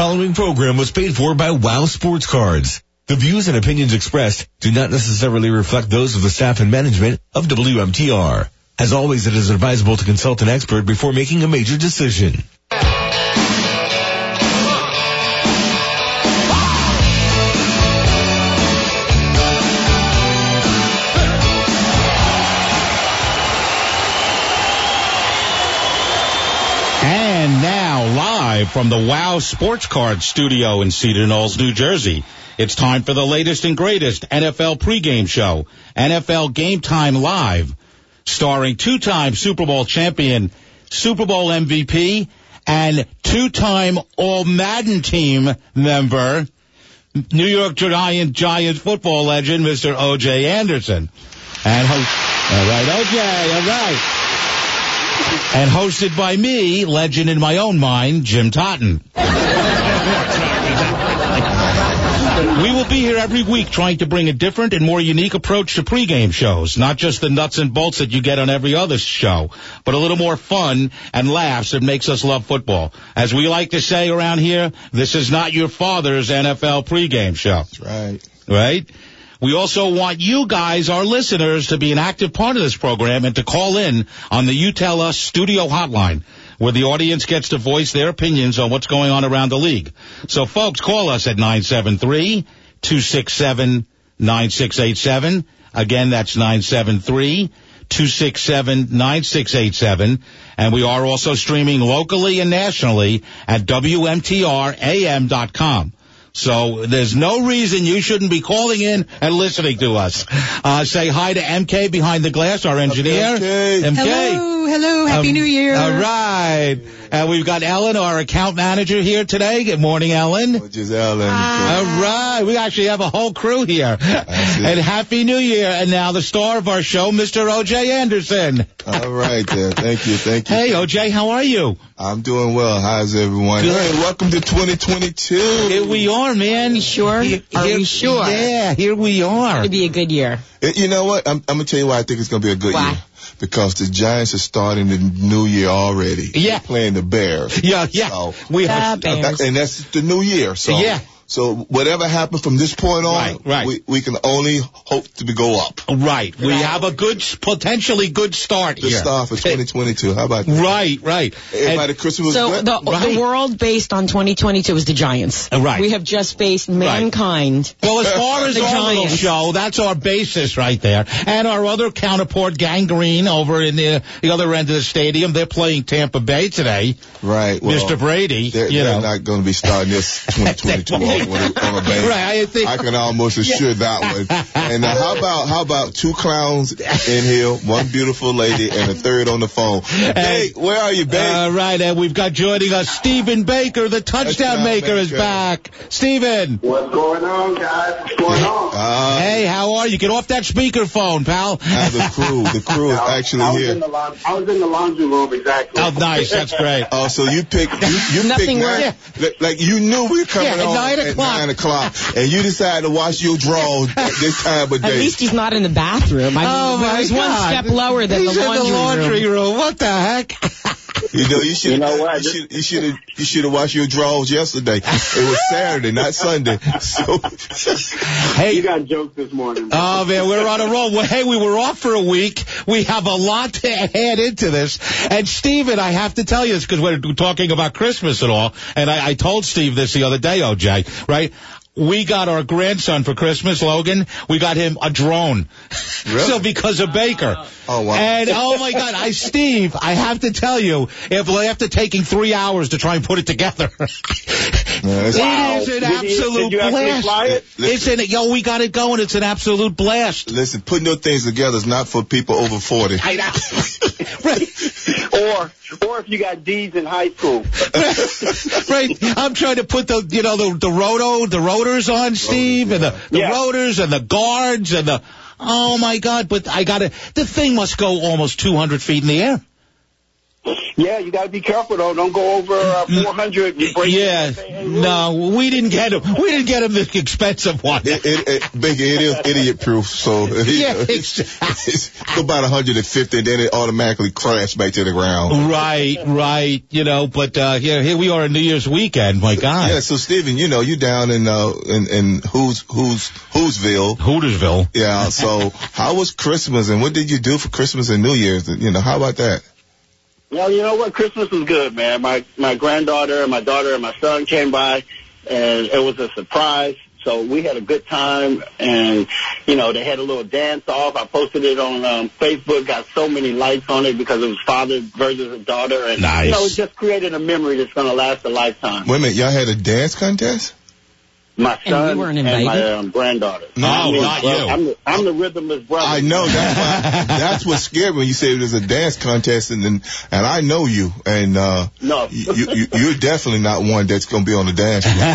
following program was paid for by WOW Sports Cards. The views and opinions expressed do not necessarily reflect those of the staff and management of WMTR. As always, it is advisable to consult an expert before making a major decision. And now, live from the WOW Sports Card studio in Cedar Knolls, New Jersey, it's time for the latest and greatest NFL pregame show, NFL Game Time Live, starring two-time Super Bowl champion, Super Bowl MVP, and two-time All-Madden team member, New York Giants football legend, Mr. O.J. Anderson. And all right, O.J., all right. And hosted by me, legend in my own mind, Jim Totten. We will be here every week trying to bring a different and more unique approach to pregame shows. Not just the nuts and bolts that you get on every other show, but a little more fun and laughs that makes us love football. As we like to say around here, this is not your father's NFL pregame show. That's right. Right? We also want you guys, our listeners, to be an active part of this program and to call in on the You Tell Us studio hotline, where the audience gets to voice their opinions on what's going on around the league. So, folks, call us at 973-267-9687. Again, that's 973-267-9687. And we are also streaming locally and nationally at WMTRAM.com. So there's no reason you shouldn't be calling in and listening to us. Say hi to MK behind the glass, our engineer. MK. Hello. Happy New Year. All right. And we've got Ellen, our account manager, here today. Good morning, Ellen. Which is Ellen. All right. We actually have a whole crew here. And Happy New Year. And now the star of our show, Mr. O.J. Anderson. All right, then. Thank you. Hey, O.J., how are you? I'm doing well. How's everyone? Good. Hey, welcome to 2022. Here we are, man. Are we sure? Are we sure? Yeah, here we are. It'll be a good year. You know what? I'm going to tell you why I think it's going to be a good year. Because the Giants are starting the new year already. Yeah. They're playing the Bears. Yeah. So, we have Bears. And that's the new year. So, yeah. So whatever happens from this point on, right. We can only hope to go up. Right. We have a potentially good start here. Good start for 2022. How about that? Right. Everybody, Christmas was good? The world based on 2022 is the Giants. Right. We have just faced mankind. Well, as far as The our little Giants. show, that's our basis right there. And our other counterpart, Gangrene, over in the other end of the stadium, they're playing Tampa Bay today. Right. Well, Mr. Brady. They're not going to be starting this 2022 on a bang. Right. I can almost assure that one. And how about two clowns in here, one beautiful lady, and a third on the phone? Hey, where are you, babe? Right, and we've got joining us Stephen Baker, the touchdown maker is back. Stephen. What's going on, guys? What's going on? Hey, how are you? Get off that speakerphone, pal. The crew is actually here. I was in the laundry room, exactly. Oh, nice. That's great. Oh, so you picked Nothing nine, like you knew we were coming at on 9 at o'clock. 9 o'clock, and you decided to wash your drawers at this time of day. At least he's not in the bathroom. He's one step lower than He's the in the laundry room. What the heck? You should have washed your drawers yesterday. It was Saturday, not Sunday. So, hey, you got jokes this morning. Oh, man, we're on a roll. Well, hey, we were off for a week. We have a lot to add into this. And, Steven, I have to tell you this because we're talking about Christmas and all. And I told Steve this the other day, OJ, right? We got our grandson for Christmas, Logan. We got him a drone. Really? So because of Baker. Oh, wow. And, oh, my God, Steve, I have to tell you, after taking 3 hours to try and put it together, it is an absolute did you blast. Fly it? We got it going. It's an absolute blast. Listen, putting those things together is not for people over 40. I know. Right. Or if you got D's in high school. Right. I'm trying to put the rotors on, Steve, and the rotors and the guards and the, oh my God, but the thing must go almost 200 feet in the air. Yeah, you got to be careful though. Don't go over 400. Yeah, no, we didn't get him. We didn't get him the expensive one. Biggie, it is idiot-proof. So it's about 150, and then it automatically crashed back to the ground. Right. You know, but here we are on New Year's weekend. My God. Yeah. So Steven, you know, you down in Hootersville. Hootersville. Yeah. So how was Christmas, and what did you do for Christmas and New Year's? You know, how about that? Well, you know what? Christmas was good, man. My granddaughter and my daughter and my son came by, and it was a surprise. So we had a good time, and, you know, they had a little dance-off. I posted it on Facebook, got so many likes on it because it was father versus a daughter. And, nice. You know, it just created a memory that's going to last a lifetime. Wait a minute, y'all had a dance contest? My son and my granddaughter. No, not you. I'm the rhythmist brother. I know. That's what scared me when you said there's a dance contest, and I know you, and no, you're definitely not one that's gonna be on the dance floor.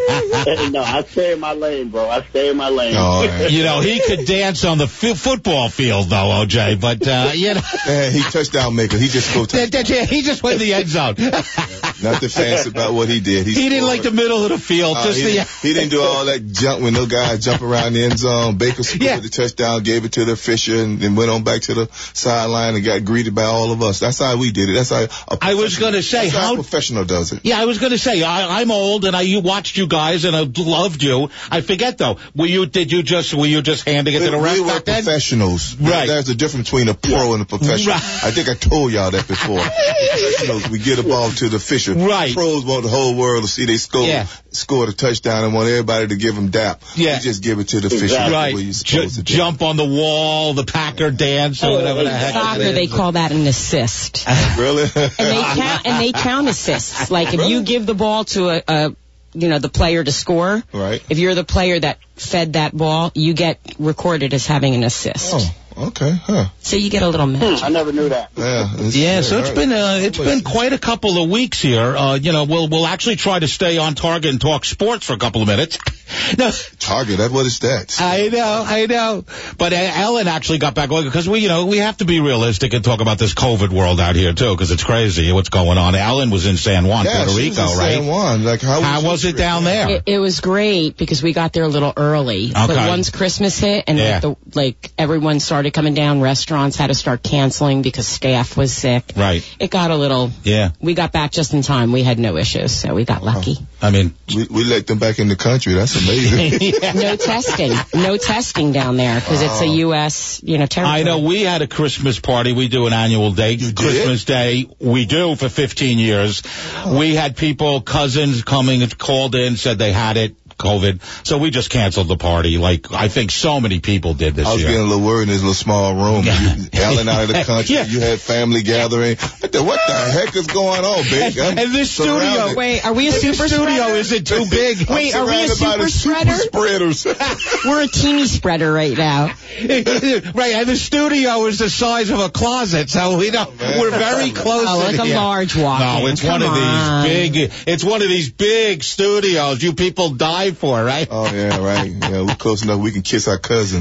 No, I stay in my lane, bro. I stay in my lane. Oh, right. You know, he could dance on the football field, though, OJ. But you know, man, he touchdown maker. He just go touchdown. He just went in the end zone. Nothing fancy about what he did. He didn't like the middle of the field. He didn't do all that jump when no guys jump around the end zone. Baker scored the touchdown, gave it to the Fisher, and then went on back to the sideline and got greeted by all of us. That's how we did it. That's how I was going to say how a professional does it. Yeah, I was going to say I'm old and I watched you guys and I loved you. I forget though. Were you just handing it to the ref? We were professionals. Right. There's a difference between a pro and a professional. Right. I think I told y'all that before. Professionals, we get a ball to the Fisher. Right. Pros want the whole world to see they scored a touchdown and want everybody to give them dap. Yeah. You just give it to the Fisher. Right. Jump on the wall, the Packer dance, or whatever the heck. Soccer, they call that an assist. Really? And they count assists. Like if you give the ball to the player to score. Right. If you're the player that fed that ball, you get recorded as having an assist. Oh. Okay, So you get a little match. I never knew that. Yeah, so it's been quite a couple of weeks here. We'll actually try to stay on target and talk sports for a couple of minutes. No, target, that's what it's that. I know. But Ellen actually got back because we have to be realistic and talk about this COVID world out here too, because it's crazy what's going on. Ellen was in San Juan, Puerto Rico, right? San Juan. Like how was it down there? It was great because we got there a little early. Okay. But once Christmas hit and everyone started coming down, restaurants had to start canceling because staff was sick. Right. It got a little. Yeah. We got back just in time. We had no issues, so we got lucky. I mean, we let them back in the country. That's amazing. No testing down there because it's a U.S. territory. I know we had a Christmas party. We do an annual day, Christmas Day. We do for 15 years. We had cousins coming and called in, said they had it. COVID, so we just canceled the party. Like I think so many people did this year. I was getting a little worried in this little small room. Ellen out of the country. You had family gathering. What the heck is going on, big? And this studio. Wait, are we a super studio? Is it too big? Wait, are we a super spreaders? We're a teeny spreader right now. Right, and the studio is the size of a closet, so we're very close. Like a large walk-in. No, it's It's one of these big studios. You people die for, right? Oh, yeah, right. Yeah, we're close enough we can kiss our cousin.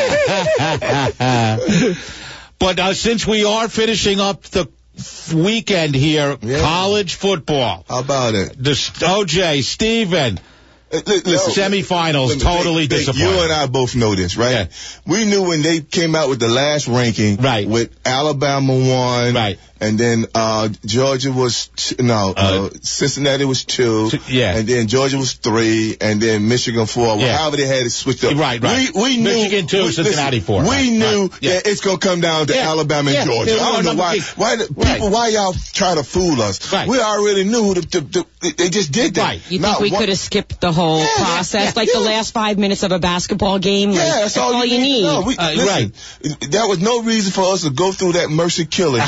But since we are finishing up the weekend here, college football. How about it? OJ, Steven. Listen, semifinals, totally disappointing. You and I both know this, right? Yeah. We knew when they came out with the last ranking, right, with Alabama 1, right, and then Georgia was Cincinnati was 2, and then Georgia was 3, and then Michigan 4. However they had it switched up. Right. We knew Michigan 2, Cincinnati 4. We knew that it's gonna come down to Alabama and Georgia. I don't know why y'all try to fool us. Right. We already knew they just did that. Right. You think we could have skipped the whole process, the last 5 minutes of a basketball game? That's all you need. Right. There was no reason for us to go through that mercy killing.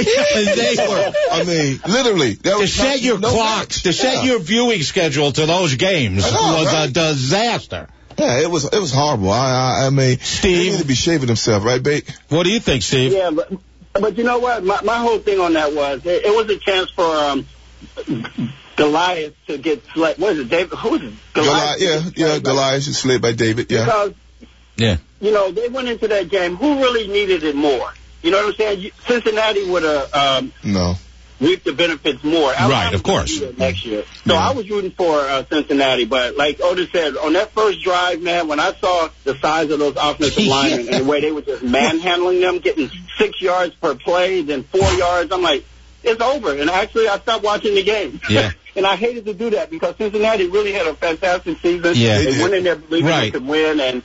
I mean, literally. To set your clock, to set your viewing schedule to those games was a disaster. Yeah, it was horrible. I mean, Steve, they need to be shaving themselves, right, Bake? What do you think, Steve? Yeah, but you know what? My whole thing on that was it was a chance for Goliath to get slayed. What is it, David? Who is it? Goliath. Goliath is slayed by David. Yeah. Because they went into that game. Who really needed it more? You know what I'm saying? Cincinnati would have reaped the benefits more. Right, of course. Next year. So I was rooting for Cincinnati, but like Otis said, on that first drive, man, when I saw the size of those offensive linemen and the way they were just manhandling them, getting 6 yards per play, then 4 yards, I'm like, it's over. And actually, I stopped watching the game. Yeah. And I hated to do that because Cincinnati really had a fantastic season. Yeah, they went in there believing they could win, and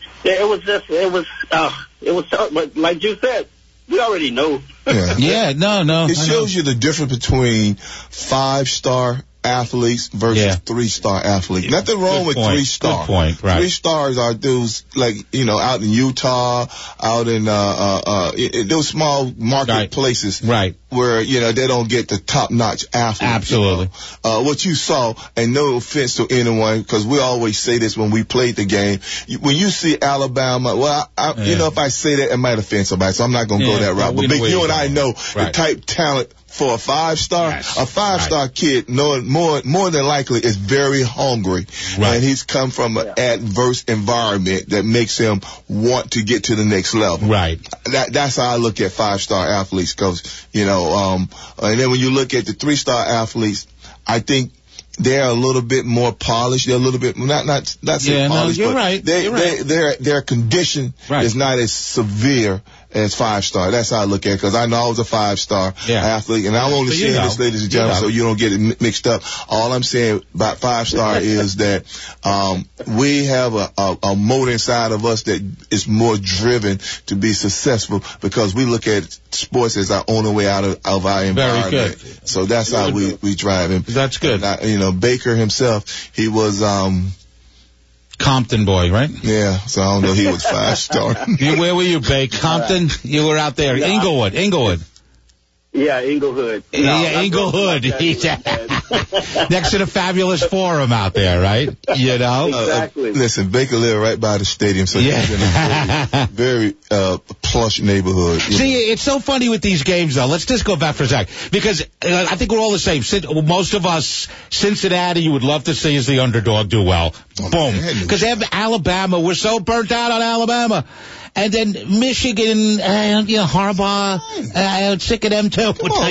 it was tough. But like you said, we already know. No. It shows you the difference between 5-star athletes versus 3-star athletes. Nothing wrong with 3-star. Good point, right. 3 stars are dudes like, out in Utah, out in those small market places. Right. Where, they don't get the top-notch athletes. Absolutely. What you saw, and no offense to anyone, because we always say this when we played the game, when you see Alabama, if I say that, it might offend somebody, so I'm not going to go that route. But you and I know the type talent for a 5-star, a 5-star kid, more than likely is very hungry. Right. And he's come from an adverse environment that makes him want to get to the next level. Right. That's how I look at 5-star athletes, because, and then when you look at the 3-star athletes, I think they're a little bit more polished. They're a little bit not saying polished, you're but right. Their condition is not as severe as 5-star. That's how I look at it, because I know I was a 5-star athlete, and I'm only saying this, ladies and gentlemen, so you don't get it mixed up. All I'm saying about 5-star is that we have a motor inside of us that is more driven to be successful, because we look at sports as our only way out of our environment. Very good. So that's how we drive him. That's good. And Baker himself, he was Compton boy, right? Yeah, so I don't know, he was 5-star. Where were you, Baker? Compton? You were out there. Inglewood. Yeah, Inglewood. Inglewood. Next to the Fabulous Forum out there, right? Exactly. Listen, Baker lived right by the stadium, so he's in a very plush neighborhood. See, it's so funny with these games, though. Let's just go back for a sec, because I think we're all the same. Most of us, Cincinnati, you would love to see as the underdog do well. Boom. Because Alabama, we're so burnt out on Alabama. And then Michigan, Harbaugh, sick of them too.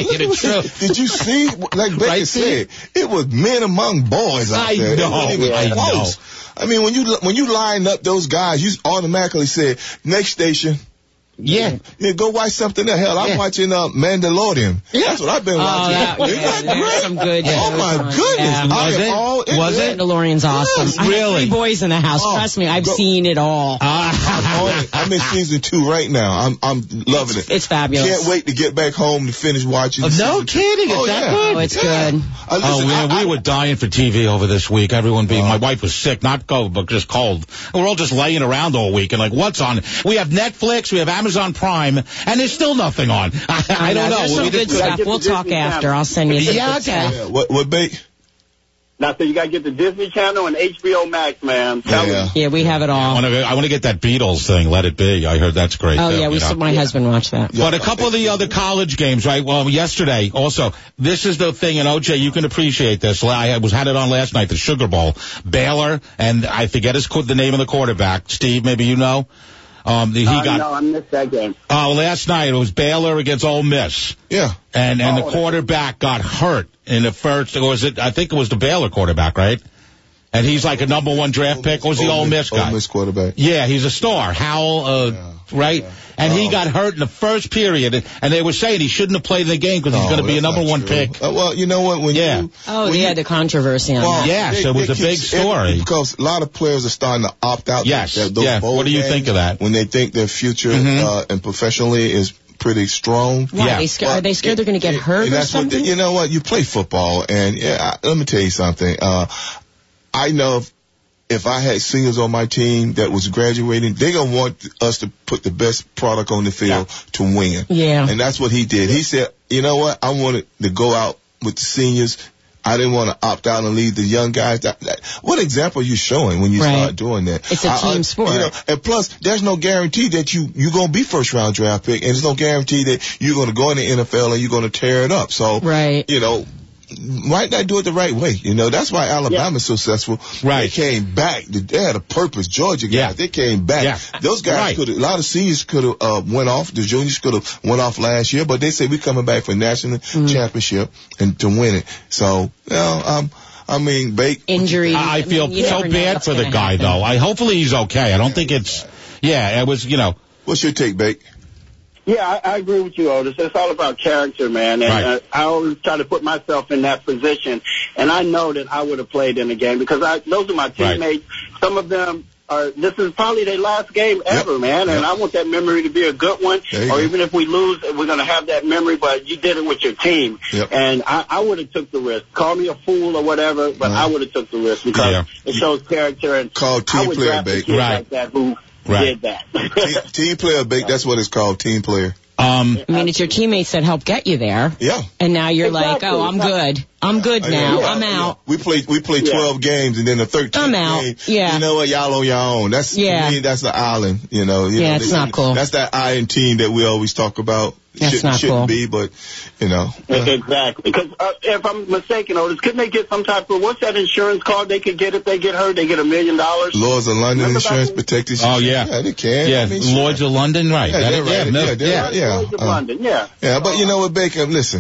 Did you see, like Baker said, it was men among boys out there. I know. I mean, when you line up those guys, you automatically say, next station. Yeah, go watch something else. Hell, I'm watching Mandalorian. Yeah. That's what I've been watching. Isn't that great? Some good oh my goodness! Was it? Mandalorian's awesome. Yes, really? I have 3 boys in the house. Trust me, I've seen it all. I'm in season 2 right now. I'm loving it. It's fabulous. Can't wait to get back home to finish watching. No kidding. It's that good. Oh, it's good. Listen, we were dying for TV over this week. Everyone my wife was sick, not cold, but just cold. We're all just laying around all week and like, what's on? We have Netflix, we have Amazon Prime, and there's still nothing on. I don't know. There's some good stuff. We'll talk after. I'll send you some good stuff. What bait? Now, so you got to get the Disney Channel and HBO Max, man. Yeah, we have it all. I want to get that Beatles thing, Let It Be. I heard that's great. Oh, yeah, my husband watched that. But a couple of the other college games, right? Well, yesterday, also, this is the thing, and OJ, you can appreciate this. I had it on last night, the Sugar Bowl. Baylor, and I forget the name of the quarterback. Steve, maybe you know? No, I missed that game. Last night it was Baylor against Ole Miss. Yeah. And the quarterback got hurt in the first, I think it was the Baylor quarterback, right? And he's like a number 1 draft pick. Or was the Ole Miss guy? Ole Miss quarterback. Yeah, he's a star. Howell, right? And he got hurt in the first period, and they were saying he shouldn't have played in the game because he's going to be a number 1 pick. Well, you know what? The controversy on that. Yeah, so it was a big story. Because a lot of players are starting to opt out. Yes, What do you think of that? When they think their future and professionally is pretty strong. Why? Are they scared they're going to get hurt or something? You know what? You play football, and let me tell you something. I know if I had seniors on my team that was graduating, they're going to want us to put the best product on the field to win. Yeah. And that's what he did. He said, you know what? I wanted to go out with the seniors. I didn't want to opt out and leave the young guys. What example are you showing when you start doing that? It's a team sport. And plus, there's no guarantee that you're going to be first-round draft pick, and there's no guarantee that you're going to go in the NFL and you're going to tear it up. So, might not do it the right way. You know, that's why Alabama's so successful. Right. They came back. They had a purpose. Georgia guys, they came back. Yeah. Those guys a lot of seniors could have went off. The juniors could have went off last year, but they said we're coming back for national championship and to win it. So, I mean, Bake. Injury. I feel so bad for the guy, though. Hopefully he's okay. I don't think it's, it was, What's your take, Bake? Yeah, I agree with you, Otis. It's all about character, man. And I always try to put myself in that position. And I know that I would have played in the game because those are my teammates. Right. Some of them this is probably their last game ever, man. And I want that memory to be a good one. Or even if we lose, we're going to have that memory, but you did it with your team. Yep. And I would have took the risk. Call me a fool or whatever, but I would have took the risk because it shows character. And called team player, Bake. Like that who did that. Team player, Bake. That's what it's called, team player. I mean, it's your teammates that helped get you there. Yeah. And now you're like, oh, I'm good. I'm good now. I'm out. We play 12 games and then the 13th I'm out. game. Yeah. You know what? Y'all on your own. That's, to me, that's the island, you know. It's not cool. That's that iron team that we always talk about. Shouldn't cool. be, but, Exactly. Because if I'm mistaken, Otis, couldn't they get some type of, what's that insurance card they could get if they get hurt? They get $1 million? Lloyd's of London Insurance Protected. Oh, yeah. Yeah, they can. Yeah, Lloyd's of London, right. Lloyd's of London, yeah. Yeah, but you know what, Baker, listen,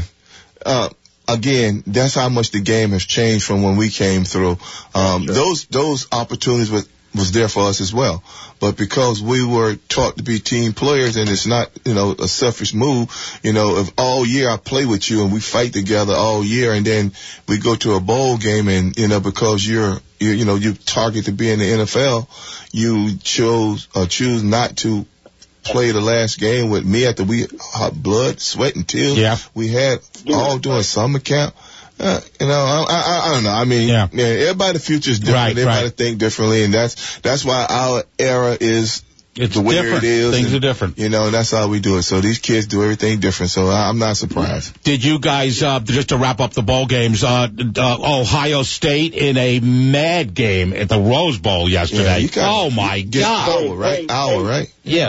again, that's how much the game has changed from when we came through. Those opportunities was there for us as well. But because we were taught to be team players and it's not, a selfish move, if all year I play with you and we fight together all year and then we go to a bowl game and, because you target to be in the NFL, you choose not to play the last game with me after we had blood, sweat, and tears. We had all during summer camp. I don't know. I mean, everybody's future is different. Everybody think differently, and that's why our era is the way different. It is. Things are different. And that's how we do it. So these kids do everything different. So I'm not surprised. Did you guys, just to wrap up the bowl games, Ohio State in a mad game at the Rose Bowl yesterday? Oh my God! Hour, right? Yeah.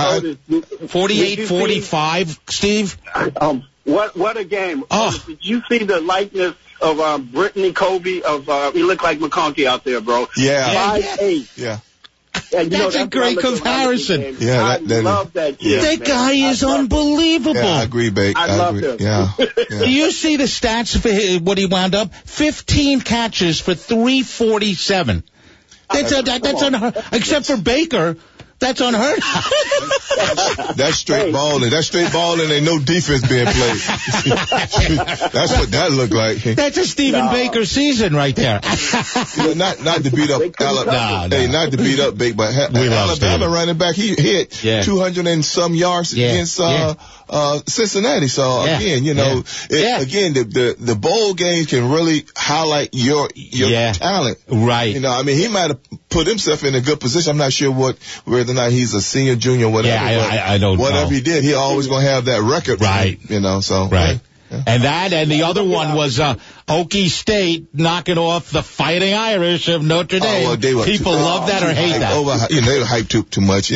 48-45, Steve. What a game! Did you see the likeness of Brittany Kobe? He looked like McConkey out there, bro. 5'8". Yeah. And, that's a great comparison. Yeah, I love that kid. That guy is unbelievable. Yeah, I agree, Bake. I love him. Yeah. Do you see the stats for what he wound up? 15 catches for 347. That's unheard. Except for Baker. That's unheard of. That's straight balling. That's straight balling and no defense being played. That's what that looked like. That's a Stephen Baker season right there. Not to beat up Alabama. Not to beat up Big, but Alabama running back, he hit 200 and some yards against Cincinnati. So again, again, the bowl games can really highlight your talent. Right. He might have put himself in a good position. I'm not sure whether or not he's a senior, junior, whatever. Yeah, I don't know. Whatever he did, he always going to have that record. Right. So. Right. Yeah. And the other one was Okie State knocking off the Fighting Irish of Notre Dame. People love that or hate that. They were hyped too much.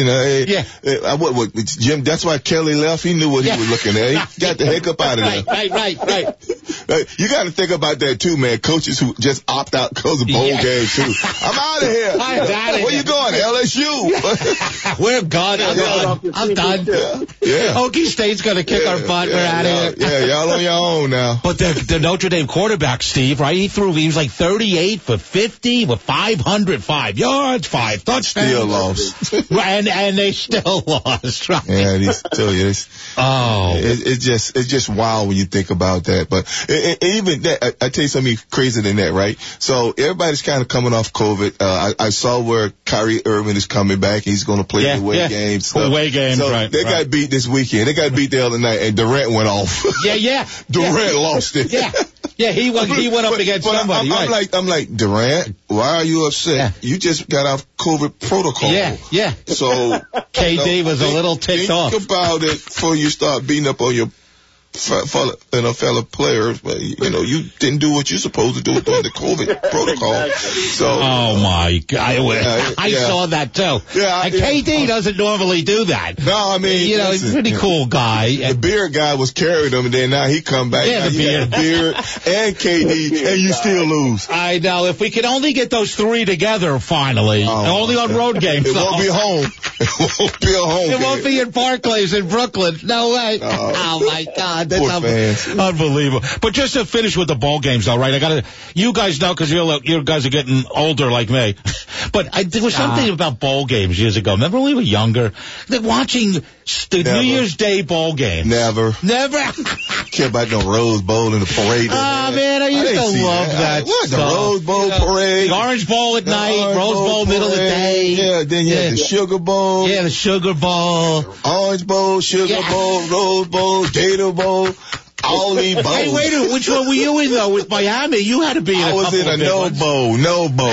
Jim, that's why Kelly left. He knew what he was looking at. He got the heck up out of there. Right. You got to think about that too, man. Coaches who just opt out because of bowl games too. I'm out of here. Where you going? LSU. We're gone. I'm done. Yeah. Okie State's going to kick our butt. We're out of here. Yeah, y'all on your own now. But the Notre Dame quarterback, Steve, right? He was like 38 for 50 with 505 yards, 5 touchdowns. Still lost. and they still lost, right? Yeah, it's just wild when you think about that. But even that, I tell you something crazier than that, right? So everybody's kind of coming off COVID. I saw where Kyrie Irving is coming back. He's going to play the away games. Away games, so right. They got beat this weekend. They got beat the other night, and Durant went off. Durant lost it. Yeah, he went up against somebody. I'm like, Durant, why are you upset? Yeah. You just got off COVID protocol. Yeah. So KD was a little ticked off. Think about it before you start beating up on your fellow players, but you didn't do what you're supposed to do during the COVID protocol. So, oh my God, I saw that too. Yeah, and KD doesn't normally do that. No, I mean, he's a pretty cool guy. The beard guy was carrying him, and then now he come back. Yeah, the beard and KD, and you still lose. I know. If we could only get those three together finally, only on road games. It won't be home. It won't be a home game. It won't be in Barclays in Brooklyn. No way. Oh my God, that's unbelievable. But just to finish with the ball games, though, right? You guys know because you guys are getting older like me. But there was something about ball games years ago. Remember when we were younger? Watching the New Year's Day ball games. Never. Care about no Rose Bowl and the parade. Man, I used to love that. What? The Rose Bowl parade? The Orange Bowl at night, Rose Bowl middle of the day. Yeah, then you had the Sugar Bowl. Yeah, the Sugar Bowl. Orange Bowl, Sugar Bowl, Rose Bowl, Gator Bowl. All these bowls. Hey, wait a minute. Which one were you in, though, with Miami? You had to be in a couple of I was in a no bowl.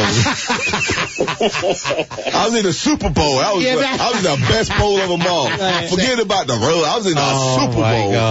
I was in the Super Bowl. I was in the best bowl of them all. Forget about the road. I was in the Super Bowl.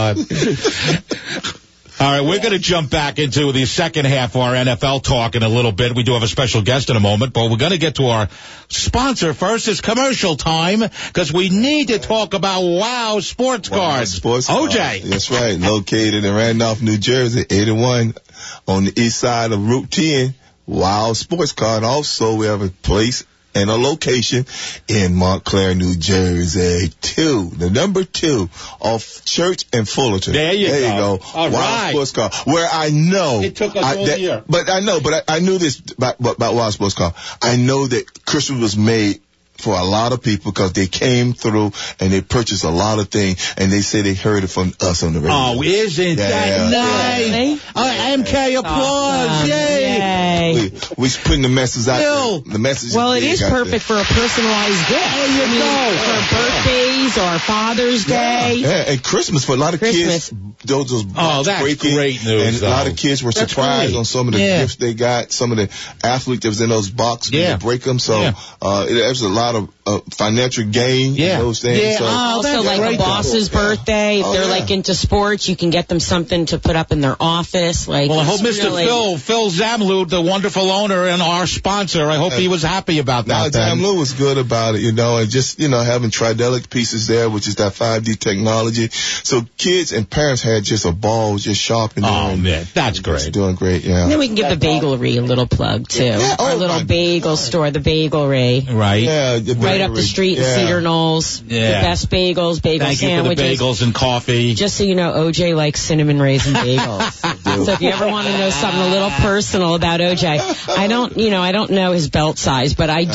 Oh, my God. All right, we're going to jump back into the second half of our NFL talk in a little bit. We do have a special guest in a moment, but we're going to get to our sponsor first. It's commercial time because we need to talk about Wow Sports Cards. OJ. That's right. Located in Randolph, New Jersey, 81 on the east side of Route 10. Wow Sports Card. Also, we have a place and a location in Montclair, New Jersey, the number 2 off Church and Fullerton. There you go. All right. Sports Car, where I know. It took us all year. But I knew this about Wild Sports Car. I know that Christmas was made for a lot of people because they came through and they purchased a lot of things, and they say they heard it from us on the radio. Oh, isn't that nice? MK applause. Awesome. Yay. We putting the message out there. The message. Well, it is perfect for a personalized gift. There you go. For birthdays or Father's Day. Yeah, and Christmas for a lot of kids. Those that's breaking, great news. And a lot of kids were surprised on some of the gifts they got. Some of the athletes that was in those boxes when they break them. So there's a lot of financial gain. Yeah. Those things. Yeah. So, also, like a boss's birthday, if they're like into sports, you can get them something to put up in their office. Like, well, I hope Mr. Phil Zamlou, the wonderful owner and our sponsor, I hope he was happy about that. Zamlou was good about it, and just, having Tridelic pieces there, which is that 5D technology. So kids and parents had just a ball just shopping. Oh, man, that's great. Doing great, yeah. And then we can give the Bagelery a little plug, too. Yeah. Our little bagel store, the Bagelery. Right. Yeah. Right up the street in Cedar Knolls. Yeah. The best bagels, bagel sandwiches. Thank you for the bagels and coffee. Just so you know, OJ likes cinnamon raisin bagels. So if you ever want to know something a little personal about OJ, I don't know his belt size, but I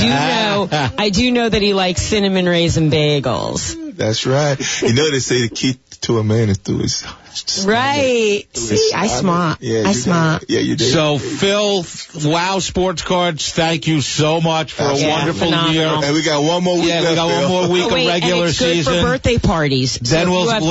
do know that he likes cinnamon raisin bagels. That's right. They say the key to a man is through his right. See, I smart. Yeah, I smart. Yeah, you did. So, Phil, Wow Sports Cards, thank you so much for a wonderful year. And we got one more week left. We got one more week of regular it's season. Good for birthday parties. Then we have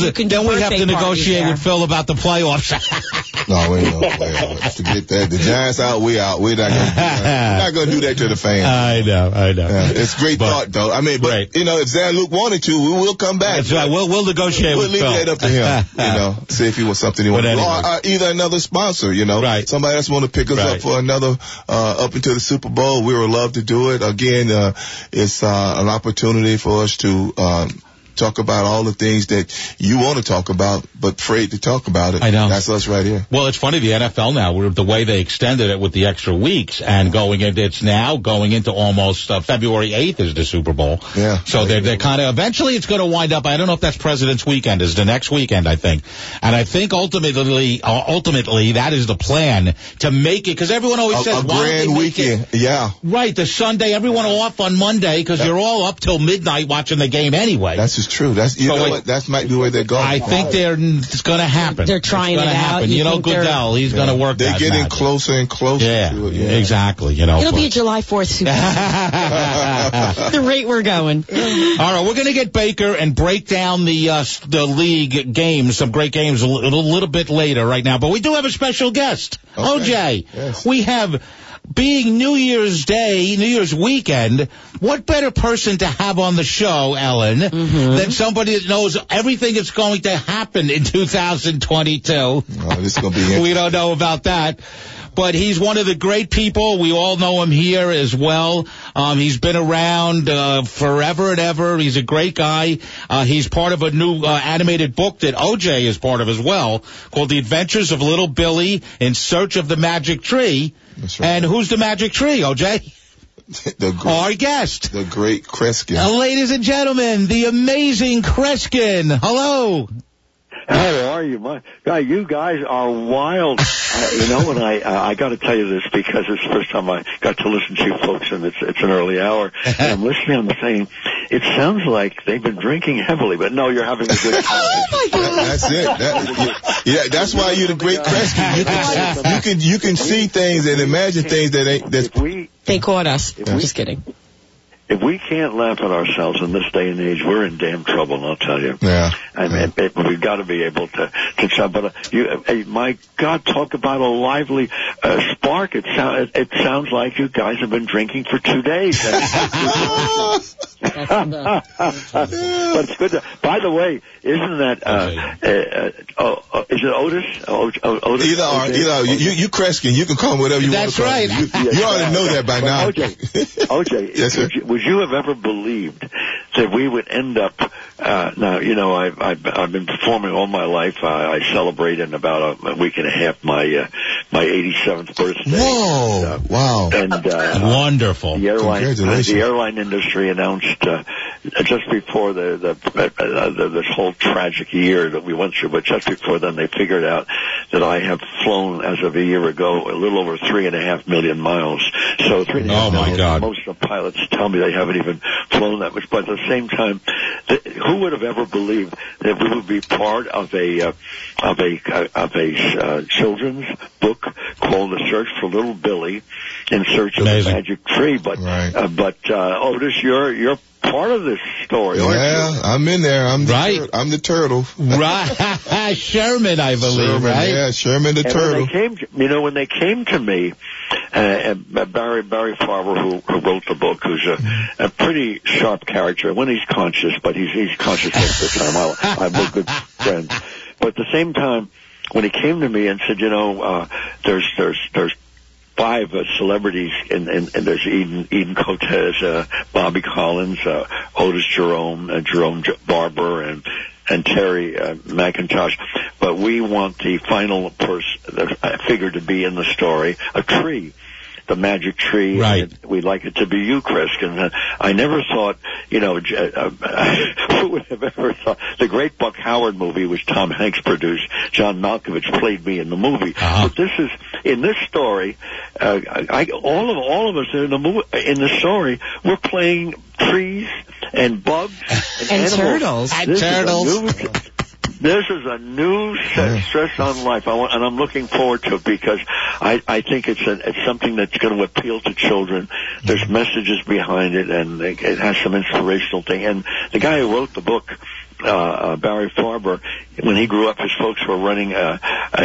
to negotiate with Phil about the playoffs. No, wait. Forget that. The Giants out, we out. We're not going to do that to the fans. I know. Yeah, it's great thought, though. I mean, but, if Zan Luke wanted to, we will come back. That's right. We'll negotiate with Phil. We'll leave that up to him, see if he wants something he wants. Or either another sponsor, Right. Somebody else want to pick us up for another, up into the Super Bowl. We would love to do it. Again, it's an opportunity for us to talk about all the things that you want to talk about, but afraid to talk about it. I know. That's us right here. Well, it's funny, the NFL now, the way they extended it with the extra weeks, and it's now going into almost February 8th is the Super Bowl. Yeah. So they're kind of, eventually it's going to wind up, I don't know if that's President's Weekend, is the next weekend, I think. And I think ultimately that is the plan to make it, because everyone always says, a grand weekend. Yeah. Right, the Sunday, everyone off on Monday, because you're all up till midnight watching the game anyway. That's just true. What? That might be where they're going. I think it's going to happen. They're trying it out. Happen. Goodell, he's going to work. They're getting closer and closer to it. Yeah, exactly. It'll be a July 4th Super Bowl. The rate we're going. All right, we're going to get Baker and break down the league games, some great games, a little bit later right now. But we do have a special guest, OJ. Yes. We have being New Year's Day, New Year's weekend, what better person to have on the show, Ellen, than somebody that knows everything that's going to happen in 2022? Oh, this is going to be We don't know about that. But he's one of the great people. We all know him here as well. He's been around forever and ever. He's a great guy. He's part of a new animated book that OJ is part of as well, called The Adventures of Little Billy in Search of the Magic Tree. That's right. And who's the Magic Tree, OJ? Our guest. The great Kreskin. Ladies and gentlemen, the amazing Kreskin. Hello. How are you? You guys are wild. And I got to tell you this because it's the first time I got to listen to you folks, and it's an early hour. And I'm listening, I'm saying, it sounds like they've been drinking heavily, but no, you're having a good time. Oh, my God. That's it. That's why you're the great Kreskin. You can see things and imagine things that ain't. They caught us. I'm just kidding. If we can't laugh at ourselves in this day and age, we're in damn trouble, I'll tell you. Yeah. I mean, we've got to be able to jump. But my God, talk about a lively spark. It sounds like you guys have been drinking for 2 days. But it's good. By the way, isn't that is it Otis? Otis? Either you Kreskin. You can call him whatever you want to call him. That's right. You already know that by now. OJ, yes, sir. Would you have ever believed that we would end up? Now, I've been performing all my life. I celebrate in about a week and a half my 87th birthday. Whoa! Wow! And wonderful. The airline industry announced just before this whole tragic year that we went through, but just before then, they figured out that I have flown as of a year ago a little over 3.5 million miles. So 3.5 million. Oh my God! Most of the pilots tell me they haven't even flown that much. But at the same time, who would have ever believed that we would be part of a children's book called The Search for Little Billy in Search of the Magic Tree? But Otis, you're part of this story, aren't you? Yeah, I'm in there. I'm the turtle. Right. Sherman, I believe, right? Yeah, Sherman the turtle. When they came to me, Barry Farber, who wrote the book, who's a pretty sharp character when he's conscious, but he's conscious most of the time. I'm a good friend. But at the same time, when he came to me and said, there's 5 celebrities, and there's Eden Cortez, Bobby Collins, Otis Jerome Barber, and Terry McIntosh. But we want the final figure to be in the story, a tree. The magic tree. Right. We'd like it to be you, Kreskin. I never thought, who would have ever thought the great Buck Howard movie, which Tom Hanks produced, John Malkovich played me in the movie. But in this story, all of us in the story, we're playing trees and bugs and turtles. This is a new stress on life, and I'm looking forward to it because I think it's something that's going to appeal to children. There's messages behind it, and it has some inspirational thing. And the guy who wrote the book, Barry Farber, when he grew up, his folks were running a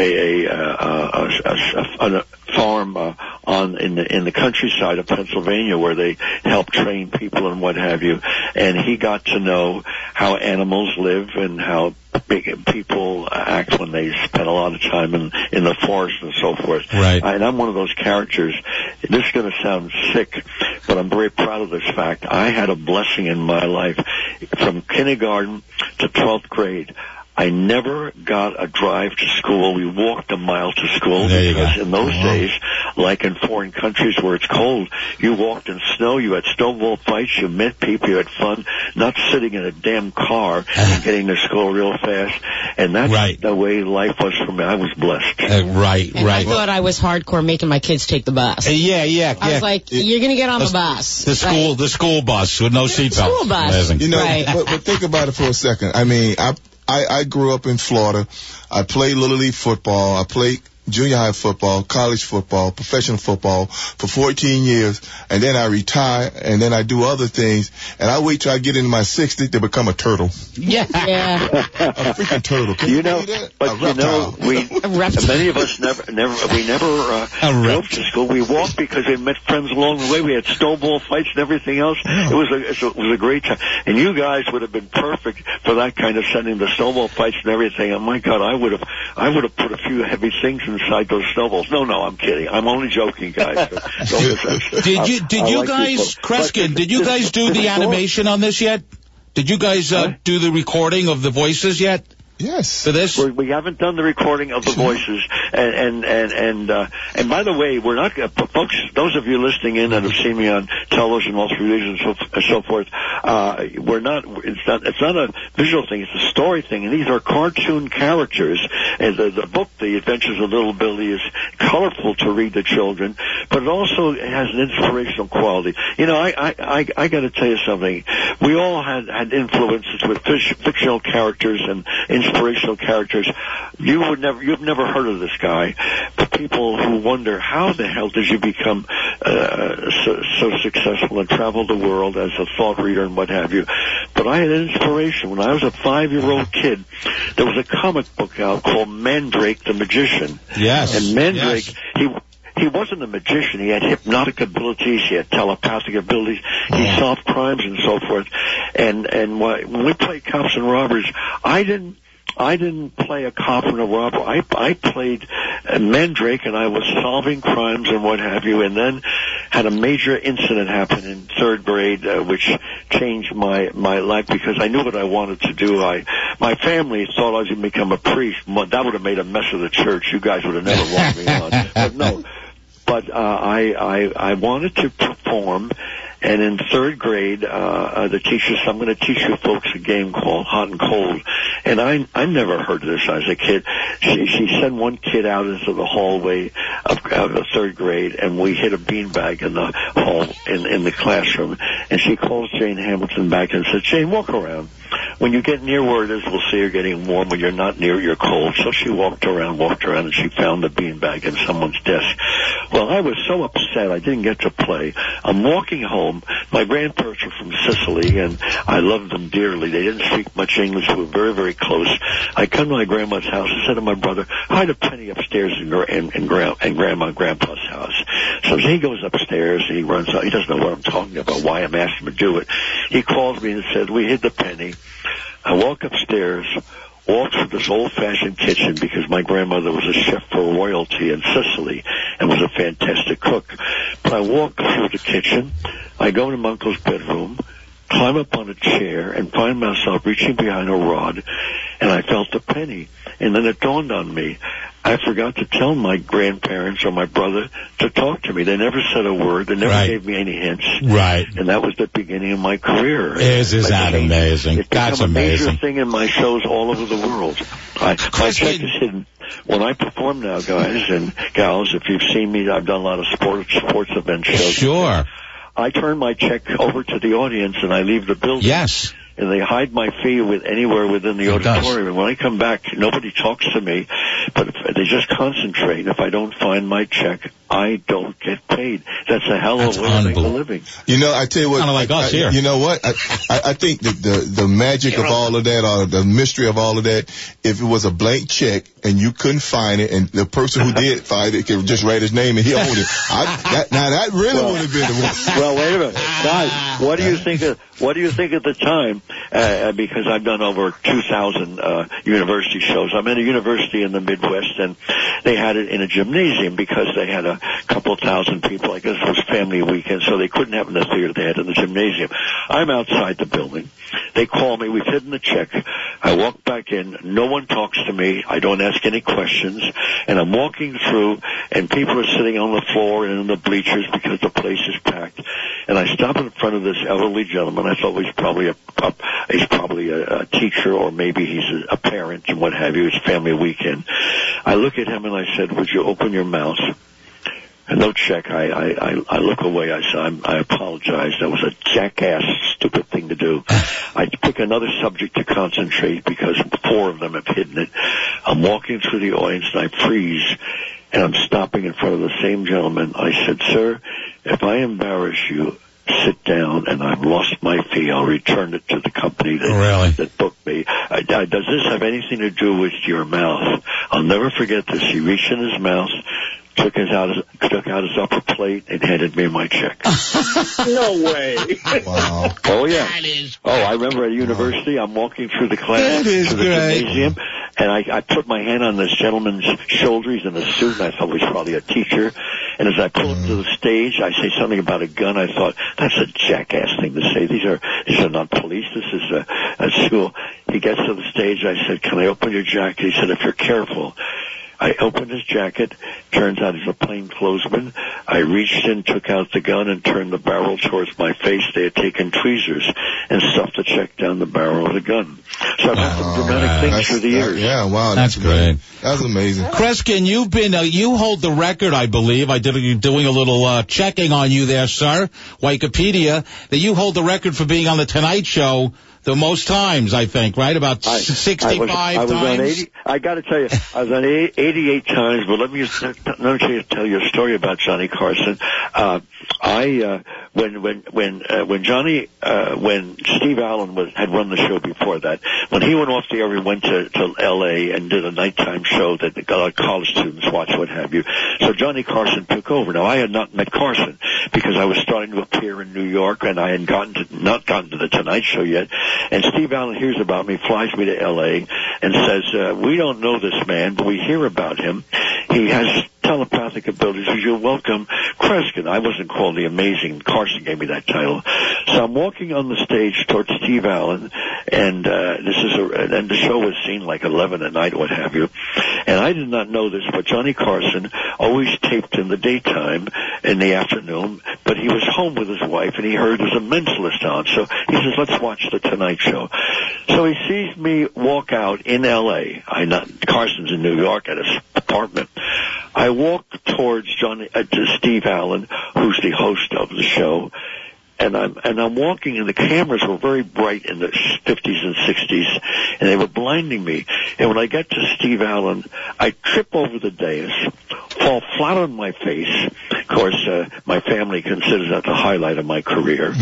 farm in the countryside of Pennsylvania where they help train people and what have you. And he got to know how animals live and how people act when they spend a lot of time in the forest and so forth. Right. And I'm one of those characters. This is going to sound sick, but I'm very proud of this fact. I had a blessing in my life from kindergarten to 12th grade. I never got a drive to school. We walked a mile to school because in those days, like in foreign countries where it's cold, you walked in snow, you had snowball fights, you met people, you had fun, not sitting in a damn car and getting to school real fast. And that's the way life was for me. I was blessed. Right. I thought I was hardcore making my kids take the bus. Yeah. I was like, you're going to get on the bus. The school bus with no seatbelt. School bus. Amazing. But think about it for a second. I mean, I grew up in Florida. I played Little League football. I played junior high football, college football, professional football for 14 years, and then I retire, and then I do other things, and I wait till I get into my 60s to become a turtle. Yeah. A freaking turtle. Can you believe that? But many of us never drove to school. We walked because we met friends along the way. We had snowball fights and everything else. It was a great time. And you guys would have been perfect for that kind of setting, the snowball fights and everything. Oh my God, I would have put a few heavy things inside those snowballs. No, I'm kidding. I'm only joking, guys. Did you guys, Kreskin, did you guys do the animation on this yet? Did you guys do the recording of the voices yet? Yes. For this? We haven't done the recording of the voices, and by the way, we're not, folks, those of you listening in that have seen me on television, all through these and so forth, it's not a visual thing, it's a story thing, and these are cartoon characters, and the book, The Adventures of Little Billy, is colorful to read to children, but it also has an inspirational quality. You know, I gotta tell you something, we all had influences with fictional characters and inspirational characters. You've never heard of this guy, but people who wonder how the hell did you become so successful and travel the world as a thought reader and what have you. But I had an inspiration. When I was a 5-year-old kid, there was a comic book out called Mandrake the Magician. Yes. And Mandrake, he wasn't a magician. He had hypnotic abilities. He had telepathic abilities. He solved crimes and so forth. And when we played cops and robbers, I didn't play a cop and a robber. I played Mandrake, and I was solving crimes and what have you, and then had a major incident happen in 3rd grade, which changed my life because I knew what I wanted to do. My family thought I was going to become a priest. That would have made a mess of the church. You guys would have never wanted me on. But no. But I wanted to perform. And in 3rd grade, the teacher said, I'm going to teach you folks a game called Hot and Cold. And I never heard of this as a kid. She sent one kid out into the hallway of the 3rd grade, and we hit a beanbag in the hall in the classroom. And she calls Jane Hamilton back and said, Jane, walk around. When you get near where it is, we'll see you're getting warm. When you're not near, you're cold. So she walked around, and she found the beanbag in someone's desk. Well, I was so upset I didn't get to play. I'm walking home. My grandparents were from Sicily, and I loved them dearly. They didn't speak much English. We were very, very close. I come to my grandma's house and said to my brother, hide a penny upstairs in Grandma and Grandpa's house. So he goes upstairs, and he runs out. He doesn't know what I'm talking about, why I'm asking him to do it. He calls me and said, we hid the penny. I walk upstairs, walk through this old-fashioned kitchen because my grandmother was a chef for royalty in Sicily and was a fantastic cook. But I walk through the kitchen, I go into my uncle's bedroom, climb up on a chair, and find myself reaching behind a rod, and I felt the penny. And then it dawned on me, I forgot to tell my grandparents or my brother to talk to me. They never said a word. They never gave me any hints. Right. And that was the beginning of my career. Isn't that amazing? It's That's become a amazing. major thing in my shows all over the world. My check is hidden. When I perform now, guys and gals, if you've seen me, I've done a lot of sports event shows. Sure. I turn my check over to the audience and I leave the building. Yes. And they hide my fee anywhere within the auditorium. And when I come back, nobody talks to me, but they just concentrate. And if I don't find my check, I don't get paid. That's a hell of a way to make a living. You know, I tell you what. Kind of like us here. You know what? I think that the magic of all of that, or the mystery of all of that, if it was a blank check and you couldn't find it, and the person who did find it could just write his name and he owned it. That really would have been the one. Well, wait a minute, guys. What do you think at the time? Because I've done over 2,000 university shows. I'm in a university in the Midwest, and they had it in a gymnasium because they had a couple thousand people. I guess it was family weekend, so they couldn't have it in the theater. They had it in the gymnasium. I'm outside the building. They call me. We've hidden the check. I walk back in. No one talks to me. I don't ask any questions. And I'm walking through, and people are sitting on the floor and in the bleachers because the place is packed. And I stop in front of this elderly gentleman. I thought he's probably a teacher, or maybe he's a parent and what have you. It's family weekend. I look at him and I said, would you open your mouth? And no check. I look away. I said, I apologize. That was a jackass, stupid thing to do. I pick another subject to concentrate because 4 of them have hidden it. I'm walking through the audience and I freeze. and I'm stopping in front of the same gentleman. I said, "Sir, if I embarrass you, sit down, and I've lost my fee. I'll return it to the company that booked me. Does this have anything to do with your mouth?" I'll never forget this. He reached in his mouth, took out his upper plate, and handed me my check. No way. Wow. Oh, yeah. I remember at university, I'm walking through the class, to the gymnasium, and I put my hand on this gentleman's shoulder. He's in a suit, and I thought he was probably a teacher. And as I pull up to the stage, I say something about a gun. I thought, that's a jackass thing to say. These are not police. This is a school. He gets to the stage. I said, "Can I open your jacket?" He said, "If you're careful." I opened his jacket. Turns out he's a plainclothesman. I reached in, took out the gun, and turned the barrel towards my face. They had taken tweezers and stuffed the check down the barrel of the gun. So I've had some dramatic things through the years. Yeah, wow. That's great. That's amazing. Kreskin, you've been, you hold the record, I believe. I did doing a little checking on you there, sir. Wikipedia, that you hold the record for being on the Tonight Show the most times, I think, right? About 65 times. On 80. I got to tell you, I was on 88 times. But let me tell you a story about Johnny Carson. When Steve Allen had run the show before that, when he went off the air, we went to L.A. and did a nighttime show that college students watch, what have you. So Johnny Carson took over. Now, I had not met Carson because I was starting to appear in New York, and I had not gotten to the Tonight Show yet. And Steve Allen hears about me, flies me to L.A., and says, "We don't know this man, but we hear about him. He has telepathic abilities. You're welcome, Kreskin." I wasn't called the Amazing. Carson gave me that title. So I'm walking on the stage towards Steve Allen, and and the show was seen like 11 at night, what have you. And I did not know this, but Johnny Carson always taped in the daytime, in the afternoon, but he was home with his wife, and he heard there's a mentalist on. So he says, "Let's watch the Tonight Show." So he sees me walk out in L.A. Carson's in New York at his apartment. I walk towards to Steve Allen, who's the host of the show, and I'm walking, and the cameras were very bright in the 50s and 60s, and they were blinding me. And when I get to Steve Allen, I trip over the dais, fall flat on my face. Of course, my family considers that the highlight of my career.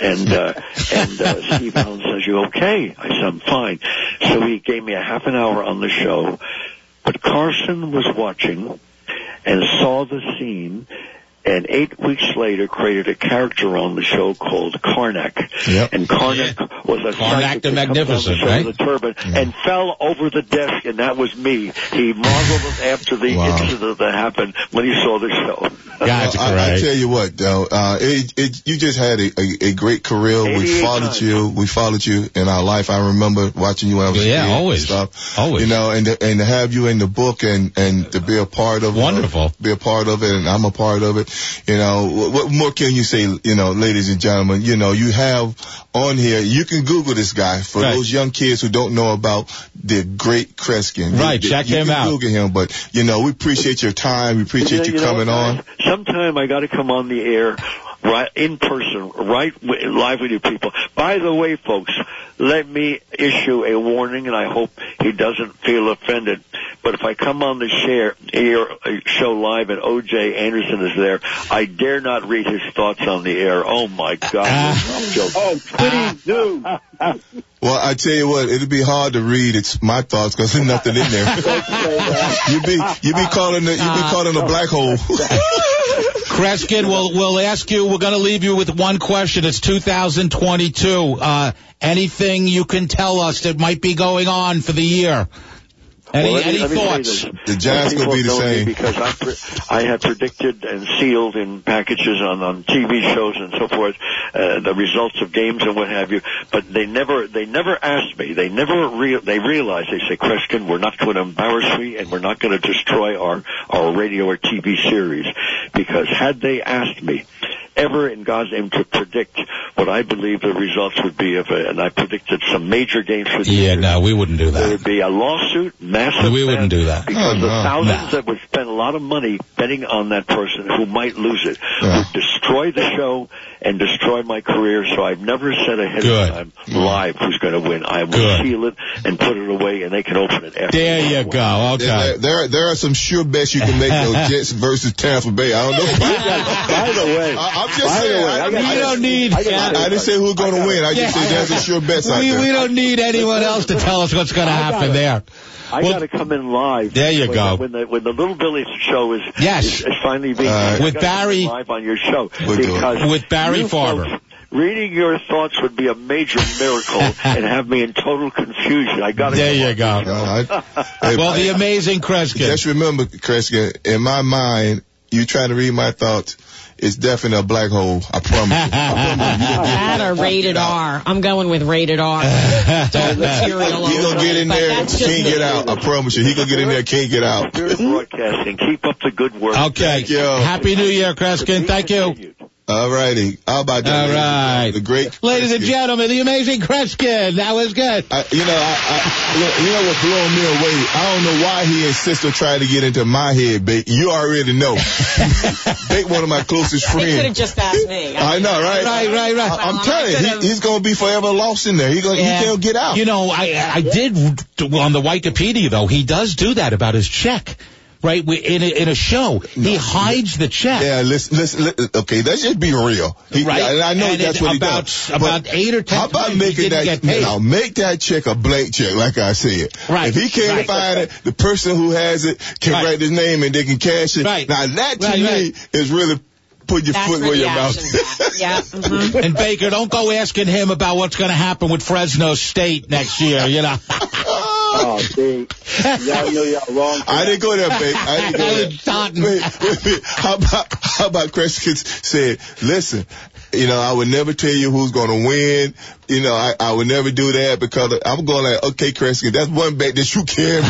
And Steve Allen says, "You okay?" I said, "I'm fine." So he gave me a half an hour on the show, but Carson was watching and saw the scene, and 8 weeks later created a character on the show called Karnak. Yep. And Karnak was a Karnak the Magnificent, right? With a turban, and fell over the desk, and that was me. He marveled after the incident that happened when he saw the show. Gotcha, I tell you what, though, you just had a great career. We followed you in our life. I remember watching you when I was a kid. Always. You know, and to have you in the book and to be a part of be a part of it, and I'm a part of it. You know, what more can you say, you know, ladies and gentlemen? You know, you have on here, you can Google this guy for those young kids who don't know about the great Kreskin. Right, check him out. Google him, but, you know, we appreciate your time. We appreciate you coming on. Sometime I got to come on the air right in person, live with you people. By the way, folks, let me issue a warning, and I hope he doesn't feel offended. But if I come on the show live and O.J. Anderson is there, I dare not read his thoughts on the air. Oh, my God. I'm joking. Oh, please do. Well, I tell you what, it'd be hard to read my thoughts because there's nothing in there. you be calling a black hole. Kreskin, we'll ask you, we're going to leave you with one question. It's 2022. Anything you can tell us that might be going on for the year? Any thoughts? The Giants will be the same. Because I had predicted and sealed in packages on TV shows and so forth the results of games and what have you. But they never asked me. They realized. They say, Kreskin, we're not going to embarrass you, and we're not going to destroy our radio or TV series. Because had they asked me ever in God's name to predict what I believe the results would be and I predicted some major games for the year. No, we wouldn't do that. There would be a lawsuit, massive. We wouldn't do that. Because the thousands that would spend a lot of money betting on that person who might lose it, would destroy the show and destroy my career, so I've never said ahead of time live who's going to win. I will seal it and put it away, and they can open it after. There you go. Okay. There are some sure bets you can make, those Jets versus Tampa Bay. I don't know. By the way, I'm just saying. We don't need. I didn't say who's going to win. I just said there's some sure bets out there. We don't need anyone else to tell us what's going to happen there. I got to come in live. There you go. When the Little Billy show is finally being with Barry live on your show, with Barry Farber. Folks, reading your thoughts would be a major miracle and have me in total confusion. I got to. There you go. Well, the amazing Kreskin. Just remember, Kreskin, in my mind, you trying to read my thoughts. It's definitely a black hole. I promise you. That or rated R. I'm going with rated R. Material. He gonna get in there, can't get out. I promise you. He gonna get in there, can't get out. Good broadcasting. Keep up the good work. Okay. Thank you. Happy New Year, Kreskin. Thank you. All righty. How about that? All right. The great Ladies and gentlemen, the amazing Kreskin. That was good. You know what blew me away? I don't know why he insists on trying to get into my head, Bate. You already know. Bate, one of my closest friends. He could have just asked me. I know, right? Right. I'm telling you, he's going to be forever lost in there. He can't get out. You know, I did, on the Wikipedia, though, he does do that about his check. Right, in a show, he hides the check. Yeah, listen. Okay, let's just be real. Right, I know that's what he does. About 8 or 10 how about times making he didn't get paid. Make that check a blank check, like I said. Right. If he can't find it, the person who has it can write his name and they can cash it. Right. Now that to me is really put your foot where your mouth is. Yeah. Mm-hmm. And Baker, don't go asking him about what's going to happen with Fresno State next year. You know. Oh, see, y'all know y'all wrong. I didn't go there, babe. I didn't go there. Wait. How about Kreskin said, listen, I would never tell you who's going to win. I would never do that because I'm going like, okay, Kreskin, that's one bet that you can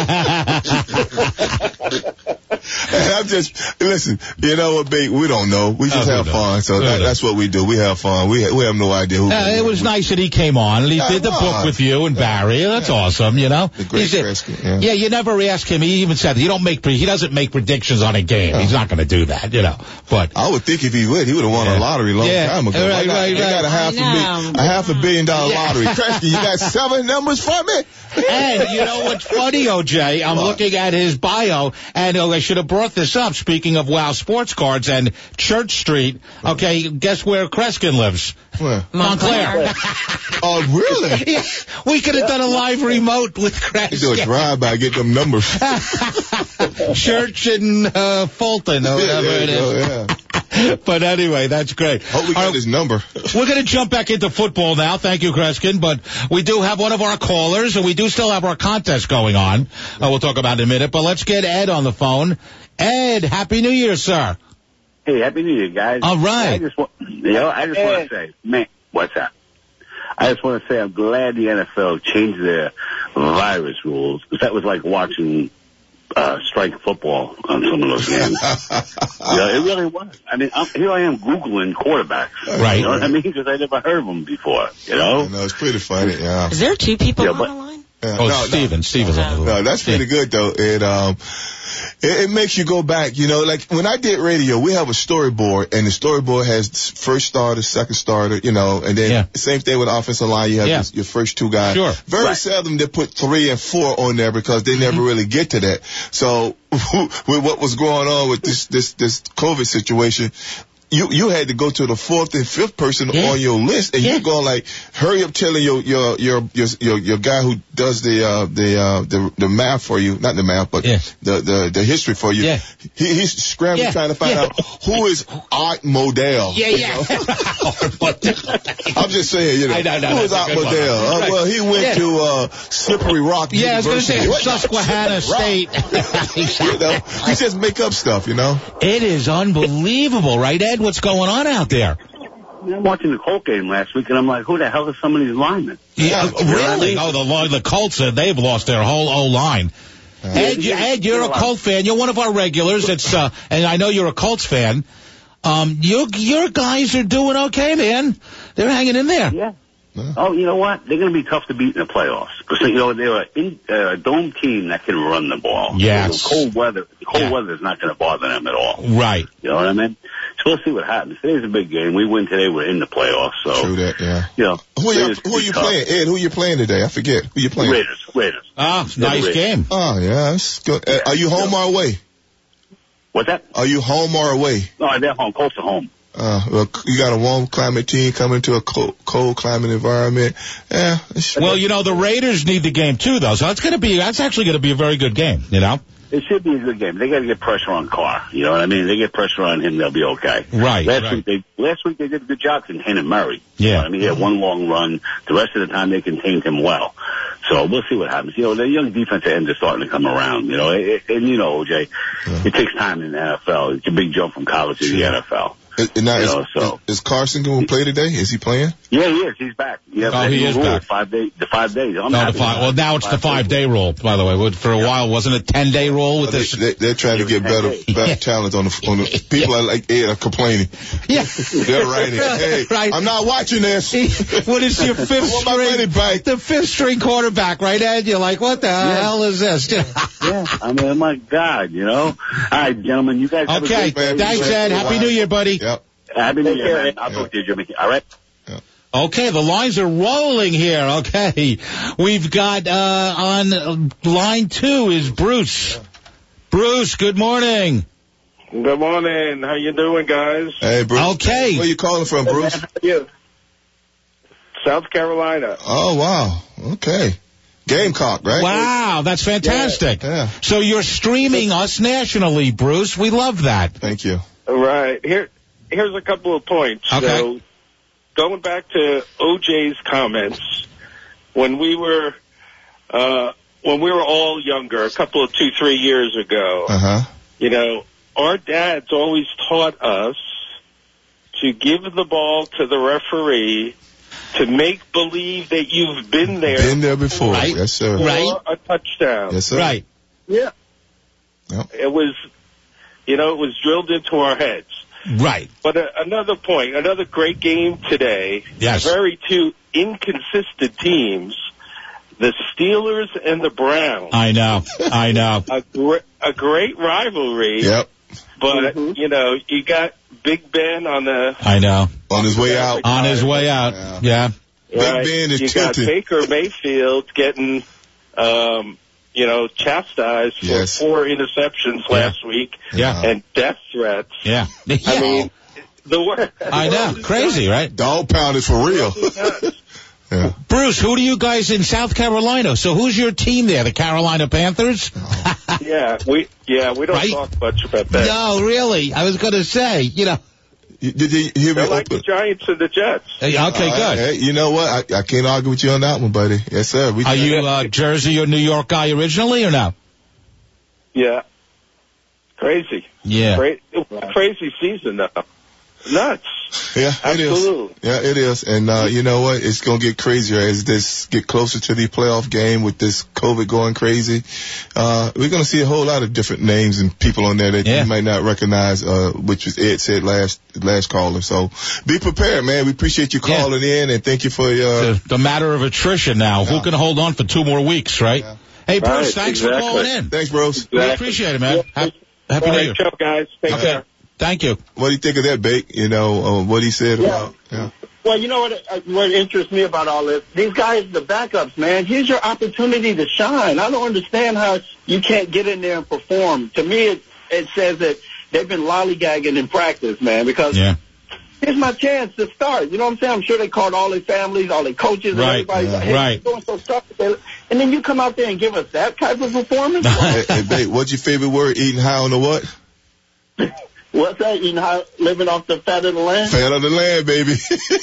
make. And I'm just, listen, you know what, babe, we don't know. We just have fun. So that's what we do. We have fun. We have no idea who. It was nice that he came on and he did the book with you and Barry. That's awesome, The great Kreskin, you never ask him. He even said he doesn't make predictions on a game. He's not going to do that, But I would think if he would have won a lottery long time ago. Right. He got a $500 million lottery. Kreskin, you got 7 numbers from it? And you know what's funny, OJ? I'm looking at his bio, and I should have brought this up. Speaking of Wow Sports Cards and Church Street, okay, guess where Kreskin lives? Where? Montclair. Oh, really? Yeah, we could have done a live remote with Kreskin. Do a drive-by, get them numbers. Church in Fulton, or whatever it is. Yeah. But anyway, that's great. Hope we got his number. We're going to jump back into football now. Thank you, Kreskin. But we do have one of our callers, and we do still have our contest going on. We'll talk about it in a minute. But let's get Ed on the phone. Ed, Happy New Year, sir. Hey, Happy New Year, guys. All right. I just want to say, man, what's that? I just want to say I'm glad the NFL changed their virus rules, because that was like watching strike football on some of those games. It really was. I mean, here I am Googling quarterbacks. Right. You know what I mean? Because I never heard of them before, No, it's pretty funny, yeah. Is there 2 people on the line? Steven's on the line. No, that's pretty good, though. It makes you go back, like when I did radio, we have a storyboard, and the storyboard has first starter, second starter, and then same thing with the offensive line, you have your first 2 guys. Sure. Very seldom they put 3 and 4 on there because they never really get to that. So with what was going on with this COVID situation, you had to go to the 4th and 5th person on your list, and you're going like, hurry up telling your guy who does the math for you, not the math, but the history for you. Yeah. He's scrambling trying to find out who is Art Modell. I'm just saying, who is Art Modell? Well, he went to Slippery Rock University. I was going to say Susquehanna State. You just make up stuff, It is unbelievable, right, Ed? What's going on out there? I'm watching the Colt game last week, and I'm like, who the hell are some of these linemen? Yeah, really? The Colts, they've lost their whole O-line. Ed, you're a Colt fan. You're one of our regulars. It's and I know you're a Colts fan. Your guys are doing okay, man. They're hanging in there. Yeah. Oh, you know what? They're going to be tough to beat in the playoffs. Because, they're a dome team that can run the ball. Yes. So cold weather is not going to bother them at all. Right. You know what I mean? So we'll see what happens. Today's a big game. We win today, we're in the playoffs. So, true that, yeah. You know, who are you playing, Ed? Who are you playing today? I forget. Who you playing? Raiders. Ah, nice game. Oh, yeah. That's good. Are you home or away? What's that? Are you home or away? No, they're home, close to home. Well, you got a warm climate team coming to a cold climate environment. Yeah. Well, you know, the Raiders need the game too, though. So that's actually going to be a very good game, you know? It should be a good game. They got to get pressure on Carr. You know what I mean? They get pressure on him, they'll be okay. Right. Last week they did a good job containing Murray. Yeah. You know what I mean, he had one long run. The rest of the time they contained him well. So we'll see what happens. You know, the young defensive ends are starting to come around. You know, and you know, OJ, it takes time in the NFL. It's a big jump from college to the NFL. Is Carson going to play today? Is he playing? Yeah, he is. He's back. Yeah, he is back. 5 days. The 5 days. Well, now it's the 5-day rule, by the way. For a while, wasn't it 10-day rule with this? They're trying to get better talent on the people like Ed are complaining. Yeah. They're writing, hey, right. I'm not watching this. What is your fifth string? The fifth string quarterback, right, Ed? You're like, what the hell is this? Yeah. I mean, my God, you know. All right, gentlemen, you guys have a great day. Thanks, Ed. Happy New Year, buddy. Yep. Happy New Year, man. I'll talk to you, Jimmy. All right? Okay, the lines are rolling here. Okay. We've got, on line 2 is Bruce. Bruce, good morning. Good morning. How you doing, guys? Hey, Bruce. Okay. Where you calling from, Bruce? How are you? South Carolina. Oh, wow. Okay. Gamecock, right? Wow, that's fantastic. Yeah. So you're streaming us nationally, Bruce. We love that. Thank you. Right. Here's a couple of points. Okay. So, going back to OJ's comments, when we were all younger, a couple of 2-3 years ago, you know, our dads always taught us to give the ball to the referee to make believe that you've been there. Been there before. Right. Yes, sir. Right. A touchdown. Yes, sir. Right. Yeah. Yep. It was drilled into our heads. Right. But another point, another great game today. Yes. Very two inconsistent teams, the Steelers and the Browns. I know. A great rivalry. Yep. But, you know, you got Big Ben on his way out. On his way out. Yeah. Right. Big Ben is you got Baker Mayfield getting, chastised for 4 interceptions last week. Yeah. And death threats. Yeah. I mean, the word. I know. Crazy, right? Dog pound is for real. Yeah. Bruce, who do you guys in South Carolina? So who's your team there? The Carolina Panthers? Yeah, we don't talk much about that. No, really. I was going to say, you know. Did you hear me? They're like the Giants and the Jets. Okay, good. Hey, you know what? I can't argue with you on that one, buddy. Yes, sir. Are you a Jersey or New York guy originally or no? Yeah. Crazy. Yeah. Crazy season, though. Nuts. Yeah, absolutely. It is. Yeah, it is. And, you know what? It's going to get crazier as this get closer to the playoff game with this COVID going crazy. We're going to see a whole lot of different names and people on there that you might not recognize, which was Ed said last caller. So be prepared, man. We appreciate you calling in and thank you for your... The matter of attrition now. Who can hold on for 2 more weeks, right? Yeah. Hey, Bruce, thanks for calling in. Thanks, Bruce. Exactly. We appreciate it, man. Happy New Year. Ciao, guys. Take care. Thank you. What do you think of that, Bake? You know, what he said about... Yeah. Well, you know what interests me about all this? These guys, the backups, man, here's your opportunity to shine. I don't understand how you can't get in there and perform. To me, it says that they've been lollygagging in practice, man, because here's my chance to start. You know what I'm saying? I'm sure they called all their families, all their coaches, and everybody. Hey, and then you come out there and give us that type of performance? Hey, Bake, what's your favorite word? Eating high on the what? What's that? Living off the fat of the land? Fat of the land, baby.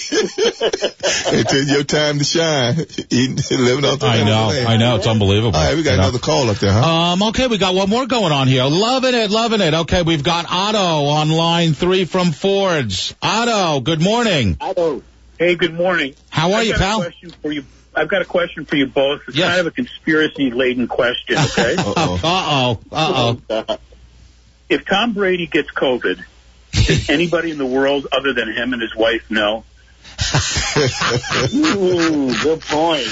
It's your time to shine. Living off the fat of the land. I know. It's unbelievable. All right, we got another call up there, huh? Okay, we got one more going on here. Loving it. Okay, we've got Otto on line 3 from Fords. Otto, good morning. Otto. Hey, good morning. How are you, pal? I've got a question for you both. It's kind of a conspiracy-laden question, okay? Uh-oh. If Tom Brady gets COVID, does anybody in the world other than him and his wife know? Ooh, good point.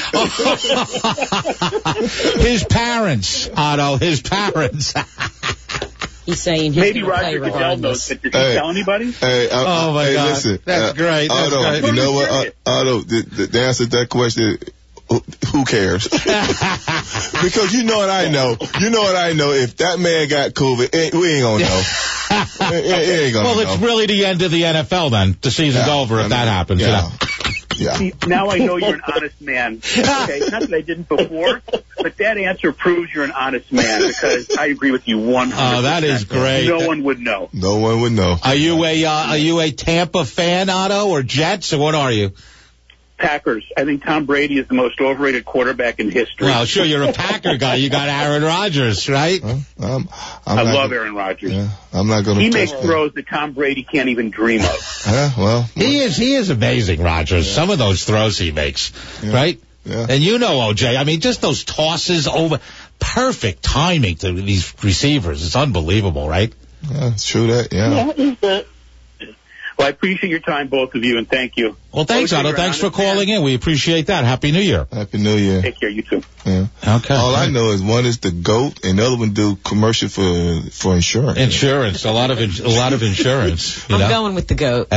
His parents, Otto, his parents. He's saying he's maybe going to play Roger Goodell knows, but did he tell anybody? Oh my God, listen, that's great. Otto, That's great. you know what, Otto? The answer to that question. Who cares? Because you know what I know. You know what I know. If that man got COVID, we ain't gonna know. It ain't gonna know. Well, it's really the end of the NFL then. The season's over if that happens. Yeah. You know? Yeah. See, now I know you're an honest man. Okay, not that I didn't before, but that answer proves you're an honest man because I agree with you 100%. Oh, that is great. No one would know. No one would know. Are you a Tampa fan, Otto, or Jets, or what are you? Packers. I think Tom Brady is the most overrated quarterback in history. Well, sure, you're a Packer guy. You got Aaron Rodgers, right? I love Aaron Rodgers. Yeah, I'm not going to. He makes throws that Tom Brady can't even dream of. Well, he is amazing, Rodgers. Some of those throws he makes, right? Yeah. And you know, OJ, I mean, just those tosses over, perfect timing to these receivers. It's unbelievable, right? Yeah, it's true that. Yeah. Well, I appreciate your time, both of you, and thank you. Well, thanks, Otto. Thanks for calling in. We appreciate that. Happy New Year. Happy New Year. Take care. You too. Yeah. Okay. All I know is one is the GOAT, and the other one do commercial for insurance. Insurance. A lot of insurance. You know? I'm going with the GOAT.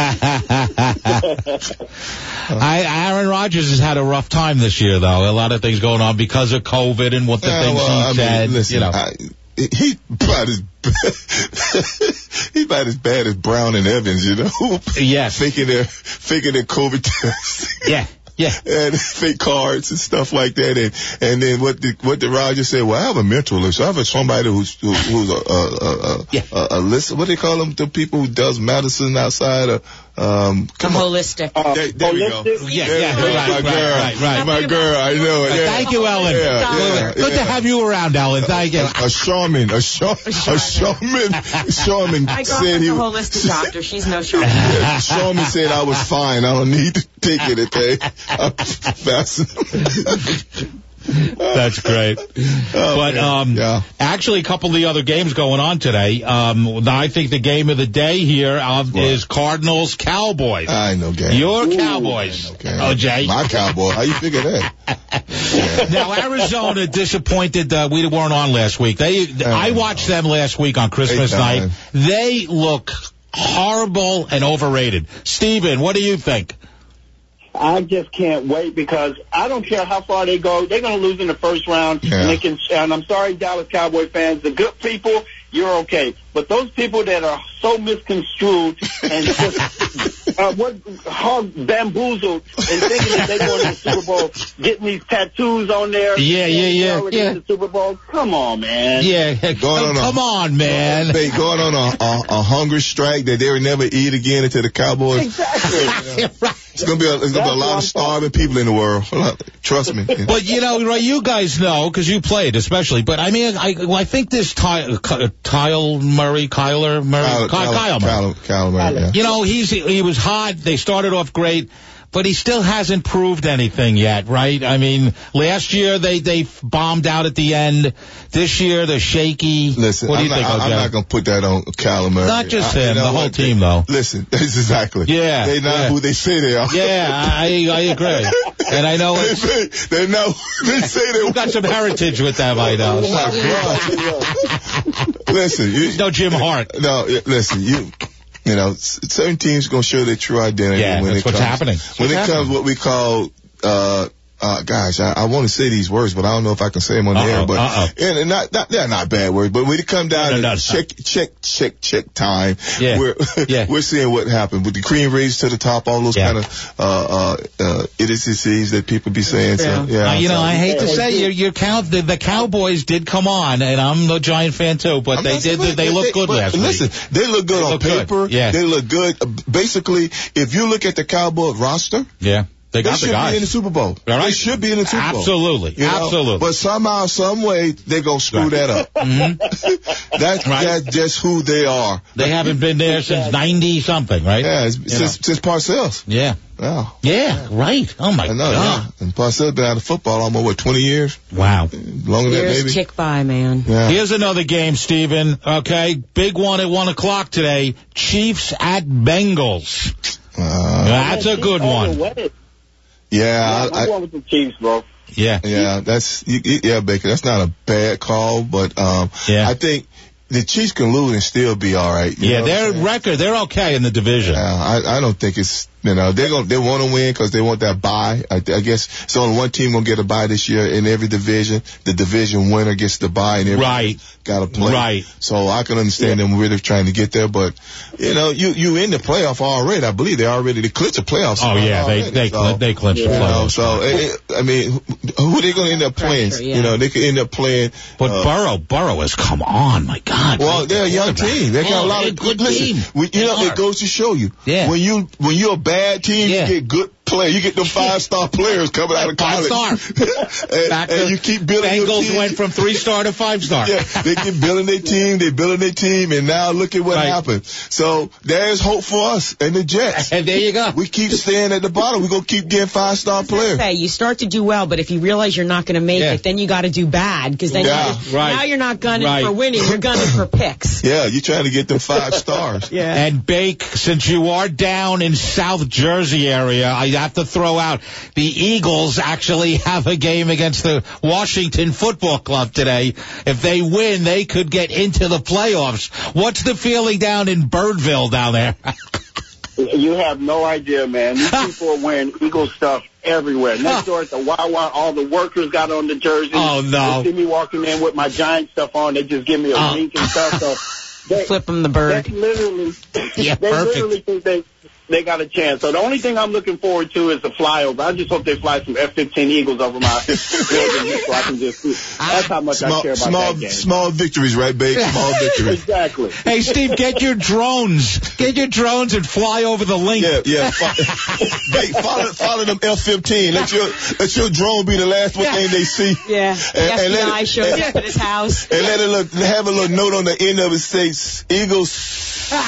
Aaron Rodgers has had a rough time this year, though. A lot of things going on because of COVID and what the things he said. Listen, you know. He about as bad as Brown and Evans, you know. Yes. Faking their COVID tests. Yeah. Yeah. And fake cards and stuff like that. And then what did Roger say? Well, I have a mental issue. I have somebody who's a list. What do they call them? The people who does medicine outside of, holistic. There we go. Right. My girl, I know it. Yeah. Thank you, Ellen. Good to have you around, Ellen. Thank you. A shaman said My girlfriend's a holistic doctor. She's no shaman. Shaman said I was fine. I don't need to take anything. I'm fascinated. That's great. But actually, a couple of the other games going on today. I think the game of the day here is Cardinals-Cowboys. I know game. Your Cowboys. OJ. My Cowboy. How you figure that? Now, Arizona disappointed. We weren't on last week. I watched them last week on Christmas night. They look horrible and overrated. Steven, what do you think? I just can't wait because I don't care how far they go. They're going to lose in the first round. Yeah. And I'm sorry, Dallas Cowboy fans. The good people, you're okay. But those people that are so misconstrued and just bamboozled and thinking that they're going to the Super Bowl, getting these tattoos on there. Yeah. The Super Bowl. Come on, man. Yeah. Come on, man. They going on a hunger strike that they would never eat again until the Cowboys. Exactly. Right. It's gonna be a lot of starving people in the world. Trust me. But you know, right? You guys know because you played, especially. But I mean, I think this Kyler Murray. Yeah. You know, he was hot. They started off great. But he still hasn't proved anything yet, right? I mean, last year they bombed out at the end. This year they're shaky. Listen, what do you think, OJ? I'm not going to put that on Kyler Murray. Not just him, the whole team, though. Listen, that's exactly. Yeah. They're not who they say they are. Yeah, I agree. And I know they're not who they say they are. You've got some heritage with them, I know. Listen. No Jim Hart. No, listen, you know, certain teams are going to show their true identity when it comes. Happening. When it comes what we call, I want to say these words, but I don't know if I can say them on the air. But and they're not bad words. But when it comes down to check time, we're seeing what happened with the cream raised to the top, all those kind of idiocies that people be saying. So, I hate to say the Cowboys did come on, and I'm no Giant fan too, but they look good last week. Listen, they look good on paper. Yeah. They look good. Basically, if you look at the Cowboy roster, they got should be in the Super Bowl. Right. They should be in the Super Bowl. Absolutely. Absolutely. But somehow, some way, they're going to screw that up. Mm-hmm. That's just who they are. They haven't been there since 90-something, right? Yeah, since Parcells. Yeah. Wow. Yeah, right. Oh, my God. Yeah. And Parcells been out of football almost, 20 years? Wow. Longer than that, maybe? Years tick by, man. Yeah. Here's another game, Steven. Okay, big one at 1 o'clock today. Chiefs at Bengals. That's a good one. Yeah, I'm going with the Chiefs, bro. Yeah, Baker. That's not a bad call, but I think the Chiefs can lose and still be all right. Yeah, their record, they're okay in the division. I don't think it's, they want to win because they want that bye. I guess it's only one team going to get a bye this year in every division. The division winner gets the bye and everybody got to play. Right. So I can understand them really trying to get there, but you in the playoff already. I believe they clinched the playoffs. Oh yeah, they clinched the playoffs. So I mean, who are they going to end up playing? Yeah. They could end up playing. But Burrow has come on, my God. Well, they're a young team. They got a lot of good team. It goes to show you. Yeah. When you're a bad team, you get good players. You get them 5-star players coming out of college. 5-star. and you keep building your team. Bengals went from 3-star to 5-star. Yeah, they keep building their team. They're building their team, and now look at what happened. So there's hope for us and the Jets. And there you go. We keep staying at the bottom. We're going to keep getting 5-star players. You start to do well, but if you realize you're not going to make it, then you got to do bad, because then now you're not gunning for winning. You're gunning for picks. Yeah, you're trying to get them 5 stars. Yeah. And Bake, since you are down in South Jersey area, I have to throw out the Eagles actually have a game against the Washington Football Club today. If they win, they could get into the playoffs. What's the feeling down in Birdville down there? You have no idea, man. These people are wearing Eagle stuff everywhere. Next door at the Wawa, all the workers got on the jersey. Oh, no. They see me walking in with my Giant stuff on. They just give me a wink and stuff. So flip them the bird. They literally think they got a chance. So the only thing I'm looking forward to is the flyover. I just hope they fly some F-15 Eagles over my building so I can just see. That's how much I care about that game. Small victories, right, babe? Small victories. Exactly. Hey, Steve, get your drones. Get your drones and fly over the link. Yeah. Follow them F-15. Let your drone be the last one thing they see. Yeah. And FBI shows up at his house. And have a little note on the end of it says Eagles.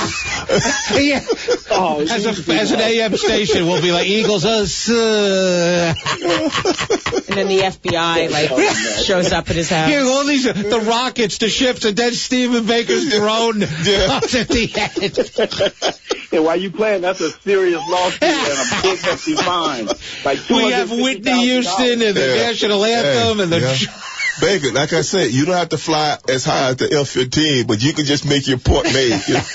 As an AM station, we'll be like Eagles. And then the FBI shows up at his house. Yeah, all these the rockets, the ships, and then Stephen Baker's drone comes at the end. And while you playing, that's a serious lawsuit and a big hefty fine. We have Whitney Houston and the national anthem and the. Baker, like I said, you don't have to fly as high as the F-15, but you can just make your port made.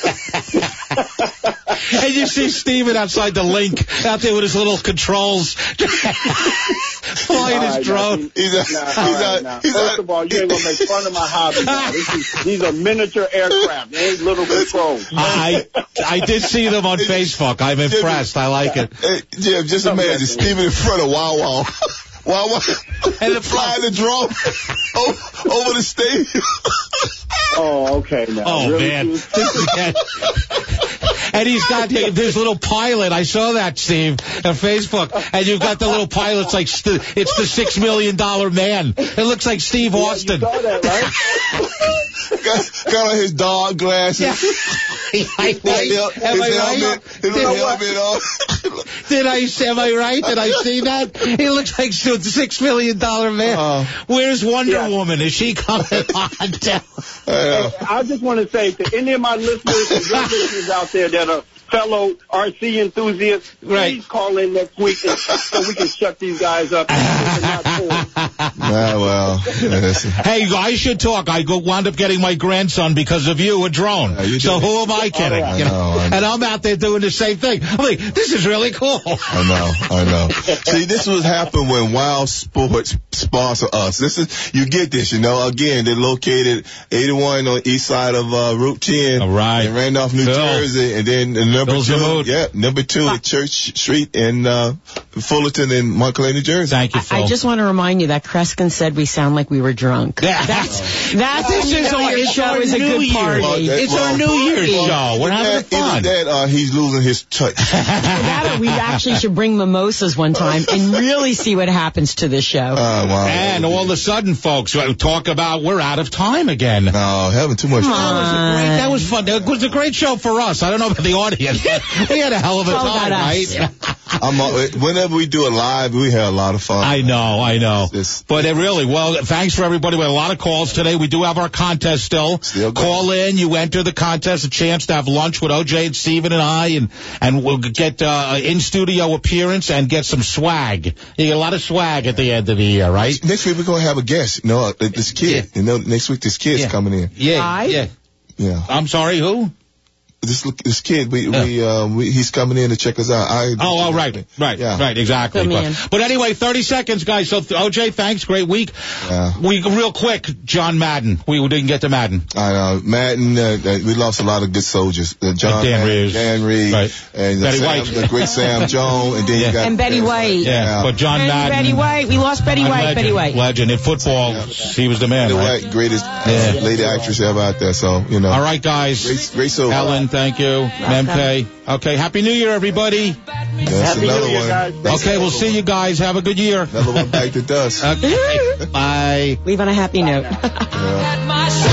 And you see Steven outside the link, out there with his little controls, flying his drone. First of all, you ain't going to make fun of my hobby now. These are miniature aircraft. They ain't little controls. I did see them on Facebook. I'm impressed. I like it. Hey, Jim, just imagine Steven in front of Wawa. And flying the drone over the stadium. Oh, okay. Now. Oh, really? Man. And he's got this little pilot. I saw that, Steve, on Facebook. And you've got the little pilot. It's like it's the $6 million man. It looks like Steve Austin. You saw that, right? got on his dog glasses. Am I right? Did I see that? He looks like the $6 million man. Where's Wonder Woman? Is she coming on down? I just want to say to any of my listeners and your listeners out there that are fellow RC enthusiasts, please call in next week so we can shut these guys up. Hey, I should talk. I wound up getting my grandson because of you, a drone. So who am I kidding? I know. And I'm out there doing the same thing. I'm like, this is really cool. I know. See, this would happen when Wild Sports sponsor us. You get this, Again, they're located 81 on the east side of Route 10 in Randolph, New Jersey, and then number 2 at Church Street in Fullerton in Montclair, New Jersey. Thank you, Phil. I just want to remind you that Kreskin said we sound like we were drunk. That's your show is a good party. It's our New Year's show. We're having fun. Either that or he's losing his touch. We actually should bring mimosas one time and really see what happens to this show. Wow. And all of a sudden, folks, talk about we're out of time again. No, having too much fun. That was fun. It was a great show for us. I don't know about the audience. We had a hell of a time, right? Whenever we do it live, we have a lot of fun. I know. But thanks for everybody. We had a lot of calls today. We do have our contest still. Call in. You enter the contest, a chance to have lunch with OJ and Steven and I, and we'll get in-studio appearance and get some swag. You get a lot of swag at the end of the year, right? Next week we're going to have a guest. This kid. Next week this kid's coming in. Yeah. Yeah. I'm sorry, who? This kid, he's coming in to check us out. Right, exactly. But anyway, 30 seconds, guys. So, OJ, thanks. Great week. Yeah. Real quick, John Madden. We didn't get to Madden. I know. Madden, we lost a lot of good soldiers. John Dan Reeves. Right. And Betty White. The great Sam Jones. And then you got... And Betty White. Yeah, but John Madden. Betty White. We lost Betty White. Betty White. Legend. In football, he was the man, right? White, greatest lady actress ever out there, so, you know. All right, guys. Great soul. Ellen, thank you. MK. Okay, Happy New Year, everybody. That's another one. Guys. Okay, we'll see you guys. Have a good year. Another one back to dust. Okay, bye. Leave on a happy note. Yeah.